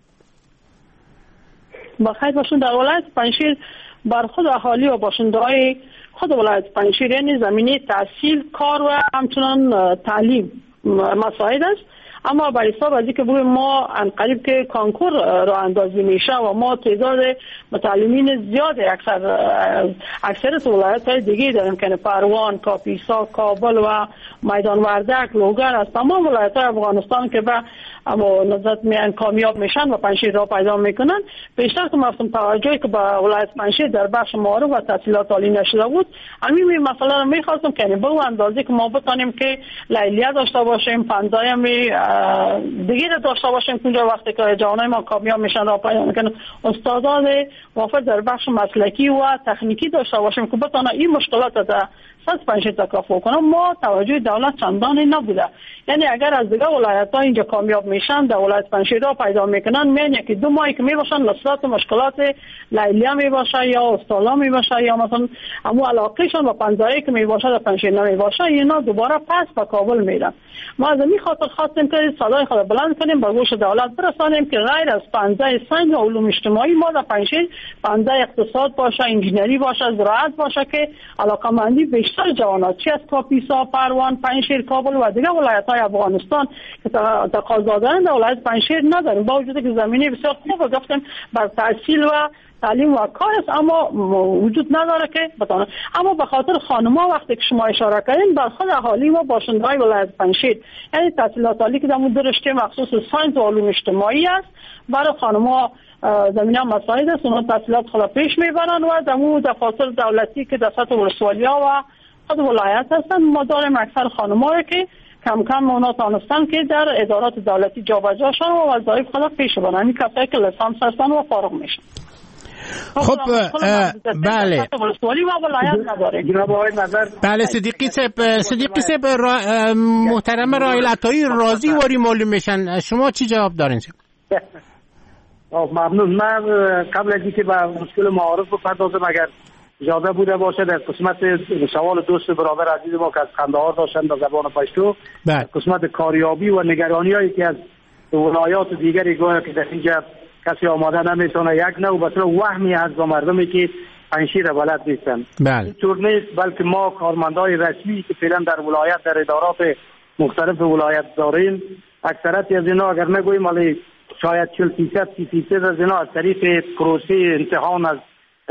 بخیر باشون. در ولایت پنجشیر بر خود اهالی و باشنده‌های خود ولایت پنجشیر یعنی زمینه تحصیل، کار و همچنان تعلیم مساعد است. اما بر حساب از اینکه ما انقریب که کانکور را اندازی میشه و ما تعداد متعلمین زیاد اکثر ولایت های دیگه داریم که پروان، کاپیسا، کابل و میدان وردک، لوگر است. تمام ولایت های افغانستان که به اما نظرت میان کامیاب میشن و پنجشیر را پیدا میکنن. بیشتر که مفتم توجهی که به ولایت پنجشیر در بخش معارف و تحصیلات عالی نشده بود، همین مسئله رو میخواستم که به اون اندازه که ما بتونیم که لیلیه داشته باشیم، پنجایم دیگه داشته باشیم که اونجا وقتی که جوانای ما کامیاب میشن را پیدا میکنن، استادان وافر در بخش مسلکی و تکنیکی داشته باشیم که بتونه این مشکلات در سطح پنجشیر تکافو کنه. ما توجه دولت چندانی نبوده. یعنی اگر از دیگه ولایت‌ها اینجا کامیاب میشن، در ولایت پنجشیر را پیدا میکنن، میان یکی دو ماهی که میباشن نسبت مشکلات لیلیه میباشه یا استالا میباشه یا مثلا همو علاقهشون با پنجایی که میباشه در پنجشیر نمیباشه، اینا دوباره پس به کابل میرن. ما از این خاطر خواستیم که صدای خود بلند کنیم، به گوش دولت برسانیم که غیر از پنجه سنگ و علوم اجتماعی ما در پنجشیر پنجه اقتصاد باشه، انجینری باشه، زراعت باشه که علاقه‌مندی بیشتر جوانات چه از کاپیسا، پروان، پنجشیر، کابل و دیگر ولایت‌های افغانستان که تقاضا دارند در ولایت پنجشیر نداریم، با وجود که زمینه بسیار خوب گفتیم بر تحصیل و تعلیم و کار است، اما وجود نداره که بتونه. اما به خاطر خانم‌ها وقتی که شما اشاره کردین، بر خود اهالی و باشنده‌های ولایت پنجشیر یعنی تحصیلات عالی که در مورد رشته مخصوص ساینس و علوم اجتماعی است، برای خانم‌ها زمینه مساعد است. اونها تحصیلات خود پیش میبرن و در مورد دفاتر دولتی که در سطح ولسوالی‌ها و خود ولایت هستند، ما داریم اکثر خانم‌ها که کم کم اونا تانستن که در ادارات دولتی جابجا شدن و وظایف خود پیش ببرن. این کسایی که لیسانس هستن و فارغ میشن. خب بله بله صدیقی صاحب محترم رائل عطایی راضی واری معلوم میشن، شما چی جواب دارین؟ ممنون. من قبل از اینکه به مشکل معارف بپردازم اگر اجازه بوده باشه در قسمت سوال دوست برادر عزیز ما که از قندهار داشتن به زبان پشتو، قسمت کاریابی و نگرانی هایی که از ولایات دیگری گویا که در اینجا کسی آماده نمیتونه، یک نوع بسیار وهمی از مردمی که پنجشیر بلد نیستن. اینطور نیست، بلکه ما کارمندای رسمی که فعلا در ولایت در ادارات مختلف ولایت داریم، اکثریت از اینا اگر نگوییم ولی شاید 40% از اینا از طریق پروسه امتحان از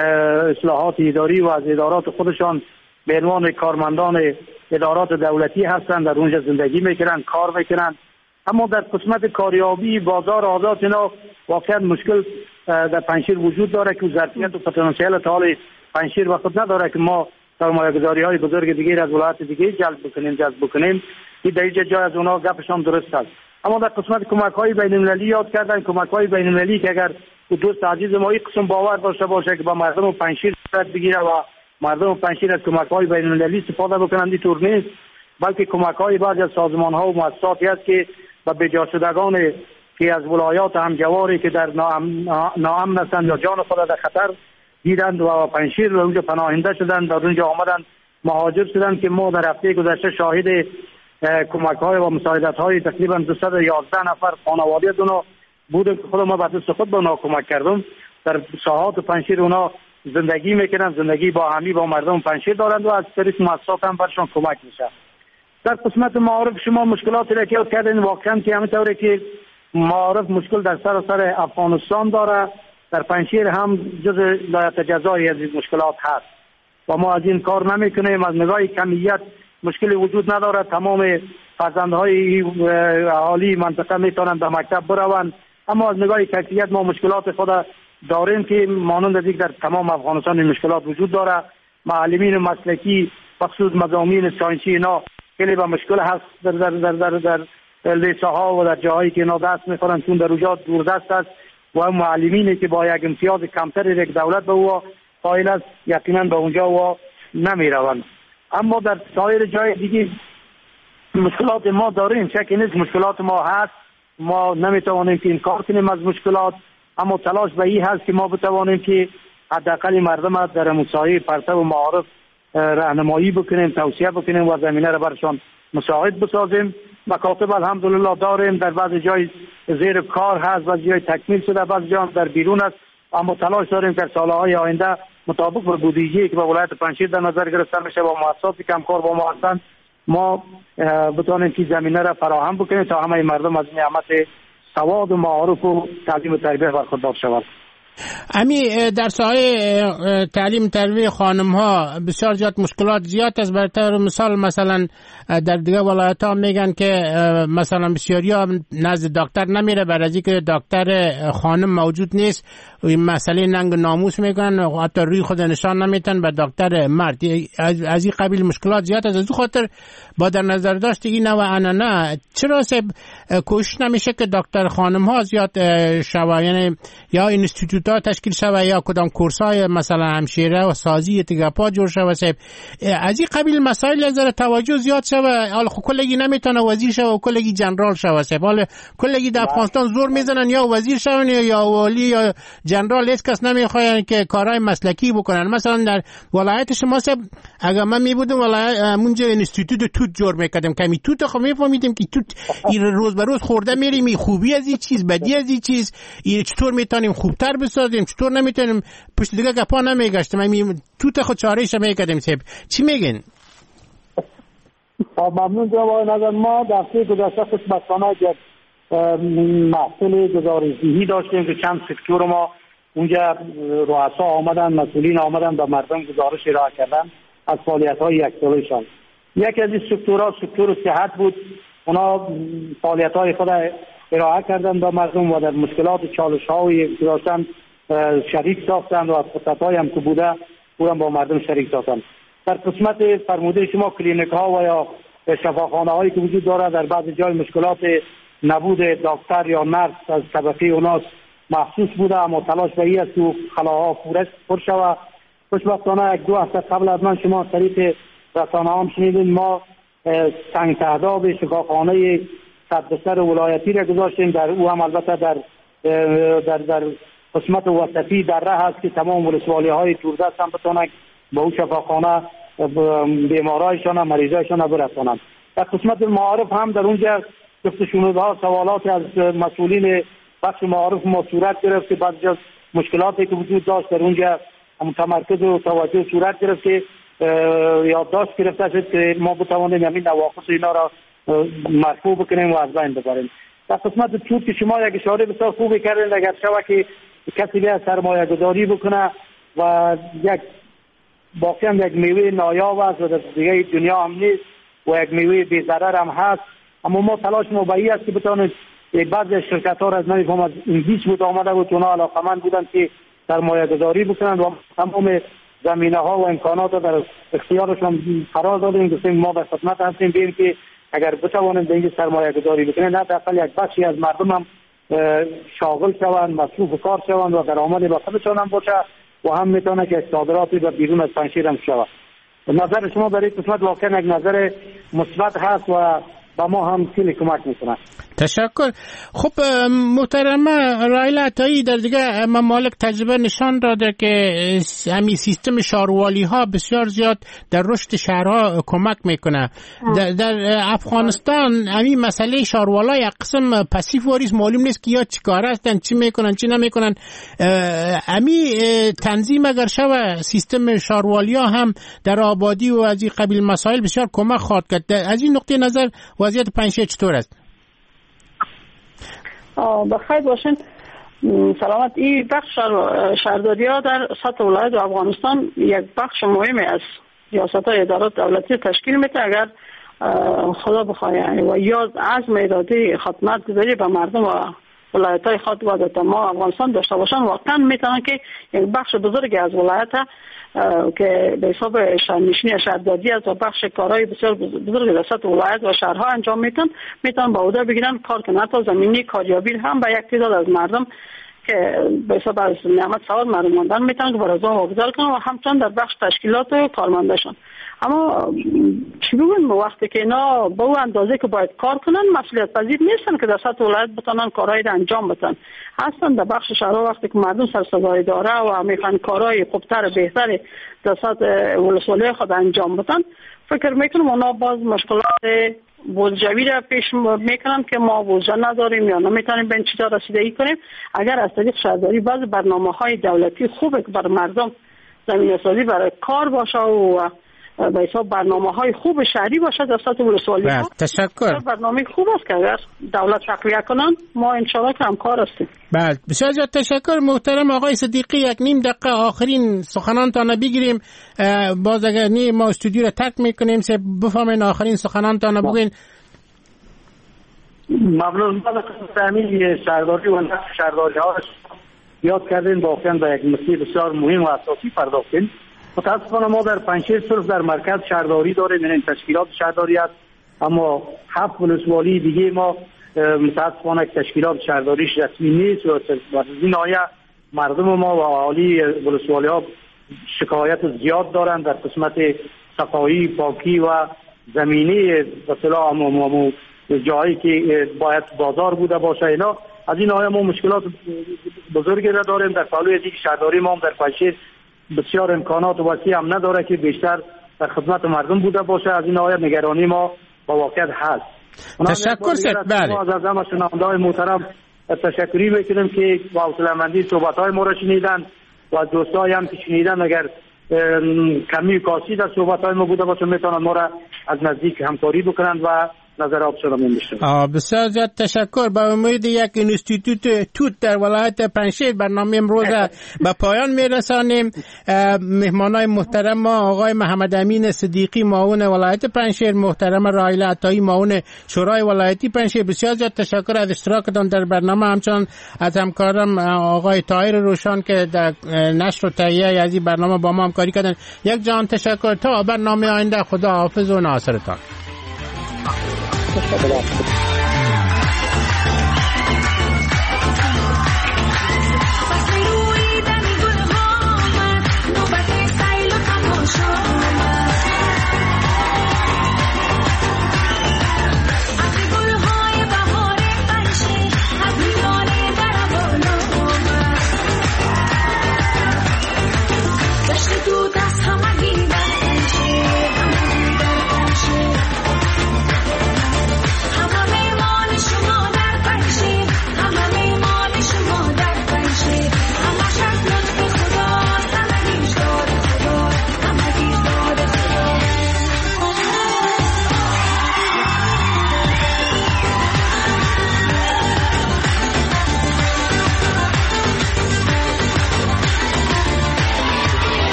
اصلاحات اداری و از ادارات خودشان به عنوان کارمندان ادارات دولتی هستند، در اونجا زندگی میکنن، کار میکنن. اما در قسمت کاریابی بازار آزاد اینا واقعا مشکل در پنجشیر وجود داره که ظرفیت و پتانسیل تا پنجشیر وقت نداره که ما سرمایه‌گذاری های بزرگ دیگه از ولایت دیگه جذب بکنیم. این در اینجا جای از اونها گپشان درست است. اما در قسمت کمک‌های بین‌المللی یاد کردن، کمک‌های بین‌المللی که اگر دوست عزیز ما این قسم باور داشته باشه که با مردم پنجشیر صورت بگیره و مردم پنجشیر از کمک‌های بین‌المللی استفاده بکنند، اینطور نیست، بلکه کمک‌های بعضی از سازمان‌ها و مؤسساتی است که به بجا شدگان که از ولایات همجواری که در ناامن هستند یا جان خود در خطر دیدند و پنجشیر رو اونجا پناهنده شدند، در اونجا آمدند مهاجر شدند که ما در هفته گذشته شاهد کمک‌های و مساعدت‌های تقریبا 211 نفر خانواده اونا بودم که خود ما به دست خود به اونا کمک کردم. در ساحات پنجشیر اونا زندگی میکنن، زندگی با همی با مردم پنجشیر دارند و از طریق مؤسسات هم برشون کمک میشه. در قسمت معارف شما مشکلاتی را که یاد کردین، واقعا که همینطوره که معارف مشکل در سر افغانستان داره، در پنجشیر هم جز لایتجزایی از این مشکلات هست و ما از این کار نمیکنیم. از نگاه کمیت مشکلی وجود نداره، تمام فرزندهای اهالی منطقه میتونن به مکتب بروند، اما از نگاه کیفیت ما مشکلات خود داریم که مانند دیگر در تمام افغانستان این مشکلات وجود داره. معلمین مسلکی بخصوص مضامین ساینسی اینا خیلی با مشکل هست در لیسه ها و در جاهایی که اینا دست میخورن، چون در اونجا دوردست است و معلمینی که با یک امتیاز کمتری یک دولت به او قائل است یقینا به اونجا و نمیروند. اما در سایر جای دیگه مشکلات ما داریم، شکی نیست مشکلات ما هست، ما نمیتوانیم که انکار کنیم از مشکلات، اما تلاش به این هست که ما بتوانیم که حداقل مردم در مساعی پرتو و معارف راهنمایی بکنیم، توصیه بکنیم و زمینه را برشان مساعد بسازیم. مکاتب الحمدلله داریم، در بعض جای زیر کار هست، بعض جای تکمیل شده، بعض جای در بیرون است، اما تلاش داریم که سالهای آینده مطابق با بودجه‌ای که به ولایت پنجشیر در نظر گرفته میشه با مؤسساتی که همکار با ما هستند ما بتوانیم که زمینه را فراهم بکنیم تا همه مردم از نعمت سواد و معارف و تعلیم و تربیت برخوردار شوند. امی در ساحه تعلیم تربیت خانم ها بسیار زیاد مشکلات زیاد است. برای مثلا در دیگه ولایت ها میگن که مثلا بسیاری ها نزد دکتر نمیره برای اینکه دکتر خانم موجود نیست، مسئله ننگ ناموس میگن، حتی روی خود نشان نمیتن به دکتر مرد. از این قبیل مشکلات زیاد است. از خاطر با در نظر داشت این نوع انانه چرا کوشش نمیشه که دکتر خانم ها زیاد شوه، یعنی یا اینستیتوت تشکیل شوه یا کدام کورسای مثلا همشیره و سازی تگپا جور شوه. از این قبیل مسائل از توجه زیاد شوه. حالا کلگی نمیتونه وزیر شوه و کلگی جنرال شوه. حالا کلگی در افغانستان زور میزنن یا وزیر شون یا والی یا جنرال، هیچ کس نمیخواین که کارهای مسلکی بکنن. مثلا در ولایت شما اگر من میبودم اونجا اینستیتوت توت جور میکردم، کمی توت خو میفهمیدیم که توت این روز به روز خورده میریم، خوبی از این چیز بدی از این چیز، چطور میتونیم خوبتر بسازیم، چطور نمیتونیم پشت دیگه گپا نمیگشتم. توت خود چارهش میکردیم. چی میگین؟ ممنون جناب نظر. ما در سه گذشته خدمتخانه یک محصول گزارش‌دهی داشتیم که چند سکتور ما اونجا رؤسا آمدن، مسئولین آمدن به مردم گزارش ارائه کردن از فعالیت‌های یک ساله‌شان. یکی از این سکتورها سکتور صحت بود. اونا فعالیت‌های خود ارائه کردن به مردم و در مشکلات چالش‌هایی که داشتن شریک ساختن و از خطرهای هم که بوده اونم با مردم شریک ساختن. در قسمت فرموده شما کلینیک‌ها و یا شفاخانه‌هایی که وجود داره در بعض جای مشکلات نبود دکتر یا نرس از طبقه اوناس محسوس بوده، اما تلاش به این است که خلاها پر شود. خوشبختانه یک دو هفته قبل از من شما طریق رسانه هم شنیدین ما سنگ تهداب شفاخانه صدبستر ولایتی را گذاشتیم. در او هم البته در قسمت وسطی در راه هست که تمام ولسوالی‌های توردست هم بتونن به او شفاخانه بیمارایشان مریضایشان برسانند. در قسمت معارف هم در اونجا گفته شنودها سوالات از مسئولین بخش معارف ما صورت گرفت که بعضی از مشکلاتی که وجود داشت در اونجا تمرکز و توجه صورت گرفت که یادداشت گرفته شد که ما بتوانیم همین نواقص اینا را مرفوع بکنیم و از بین ببریم. در قسمت توت که شما یک اشاره بسیار خوبی کردید، اگر شما که کسی بیا سرمایه گذاری بکنه و یک واقعا یک میوه نایاب است و در دیگه دنیا هم نیست و یک میوه بی ضرر هم هست، اما ما تلاش ما به این است که بتوانیم بعضی از شرکت‌ها را از نمی‌فهم از انگلیس بود آمده بود اونا علاقه‌مند بودن که سرمایه گذاری بکنن و تمام زمینه‌ها و امکانات را در اختیارشان قرار دادیم. گفتیم ما در خدمت هستیم ببینیم که اگر بتوانیم به این سرمایه گذاری بکنیم نه حداقل یک بخشی از مردم هم شاغل شوند، مصروف کار شوند و درآمدی به خودشان هم باشه و هم میتونه که صادراتی به بیرون از پنجشیر هم شود. نظر شما در این قسمت واقعا یک نظر مثبت هست و با ما هم خیلی کمک میکنه. تشکر. خب محترمه رایل عطایی، در دیگه ممالک تجربه نشان داده که همین سیستم شهروالی ها بسیار زیاد در رشد شهرها کمک میکنه. در افغانستان همین مسئله شهروالا یک قسم پسیو واریز معلوم نیست که یا چیکار هستن، چی میکنن چی نمیکنن. همین تنظیم اگر شوه سیستم شهروالی ها هم در آبادی و از این قبیل مسائل بسیار کمک خواهد کرد. از این نقطه نظر وضعیت پنجشیر چطور است؟ بخیر باشین. سلامت. این بخش شهرداری ها در سطح ولایت و افغانستان یک بخش مهمی از سیاست های ادارات دولتی تشکیل میده اگر خدا بخواه و یا عزم ارادی خدمت گذاری به مردم و ولایت های خود و در ما افغانستان داشته باشن واقعا میتونن که یک بخش بزرگی از ولایت که به حساب نشینی شهرداری است و بخش کارهای بسیار بزرگ در سطح ولایت و شهرها انجام میتونن با عهده بگیرن کار کنن تا زمینی کاریابی هم به یک تعداد از مردم که به حساب از نعمت سواد مردم ماندن میتونن که برای واگذار کنن و همچنان در بخش تشکیلات و کارمندشان. اما چی بگویم وقتی که اینا به اون اندازه که باید کار کنن مسئولیت پذیر نیستن که در سطح ولایت بتونن کارهای را انجام بدن. هستن در بخش شهرها وقتی که مردم سر صدای داره و میخوان کارهای خوبتر بهتر در سطح ولسوالی خود انجام بدن، فکر میکنم اونا باز مشکلات بودجوی را پیش میکنن که ما بودجه نداریم یا نمیتونیم به این چیزا رسیدگی کنیم. اگر از طریق شهرداری بعض برنامه‌های دولتی خوبه که بر مردم زمینه‌سازی برای کار باشه و به حساب برنامه‌های خوب شهری باشه در سطح ولسوالی. تشکر. برنامه خوب است که اگر دولت تقویت کنن ما ان شاء الله همکار هستیم. بله بسیار زیاد تشکر محترم آقای صدیقی. یک نیم دقیقه آخرین سخنانتان بگیریم، باز اگر نی ما استودیو را ترک میکنیم سه بفهمین آخرین سخنانتان بگین. ممنون. بعد از تامین شهرداری و نقش شهرداری ها یاد کردین، واقعا به یک مسئله بسیار مهم و اساسی پرداختین. متاسفانه ما در پنجشیر صرف در مرکز شهرداری داریم، یعنی تشکیلات شهرداری است، اما 7 ولسوالی دیگه ما متاسفانه تشکیلات شهرداریش رسمی نیست و از این ناحیه مردم ما و اهالی ولسوالی ها شکایت زیاد دارند در قسمت صفایی، پاکی و زمینی اصطلاح همون جایی که باید بازار بوده باشه. اینا از این ناحیه ما مشکلات بزرگی را داریم. در پهلوی از اینکه شهرداری ما هم در پنجشیر بسیار امکانات وسیع هم نداره که بیشتر در خدمت مردم بوده باشه. از این ناحیه نگرانی ما با واقعیت هست. تشکر سر. بله از همه شنونده‌های محترم تشکری میکنم که با حوصله‌مندی صحبت‌های ما را شنیدن و دوستایی هم که شنیدن اگر کمی کاسی در صحبت‌های ما بوده باشه میتونن ما را از نزدیک همکاری بکنن و نظرات شما میشنویم. بسیار زیاد تشکر. با امید یک اینستیتوت توت در ولایت پنجشیر برنامه امروز به پایان میرسانیم. مهمانای محترم ما آقای محمد امین صدیقی معاون ولایت پنجشیر، محترم راحله عطایی معاون شورای ولایتی پنجشیر. بسیار زیاد تشکر از اشتراکتان در برنامه، همچنان از همکارم آقای طاهر روشان که در نشر و تهیه از این برنامه با ما همکاری کردن. یک جان تشکر. تا برنامه آینده خدا حافظ و ناصرتان. Gracias.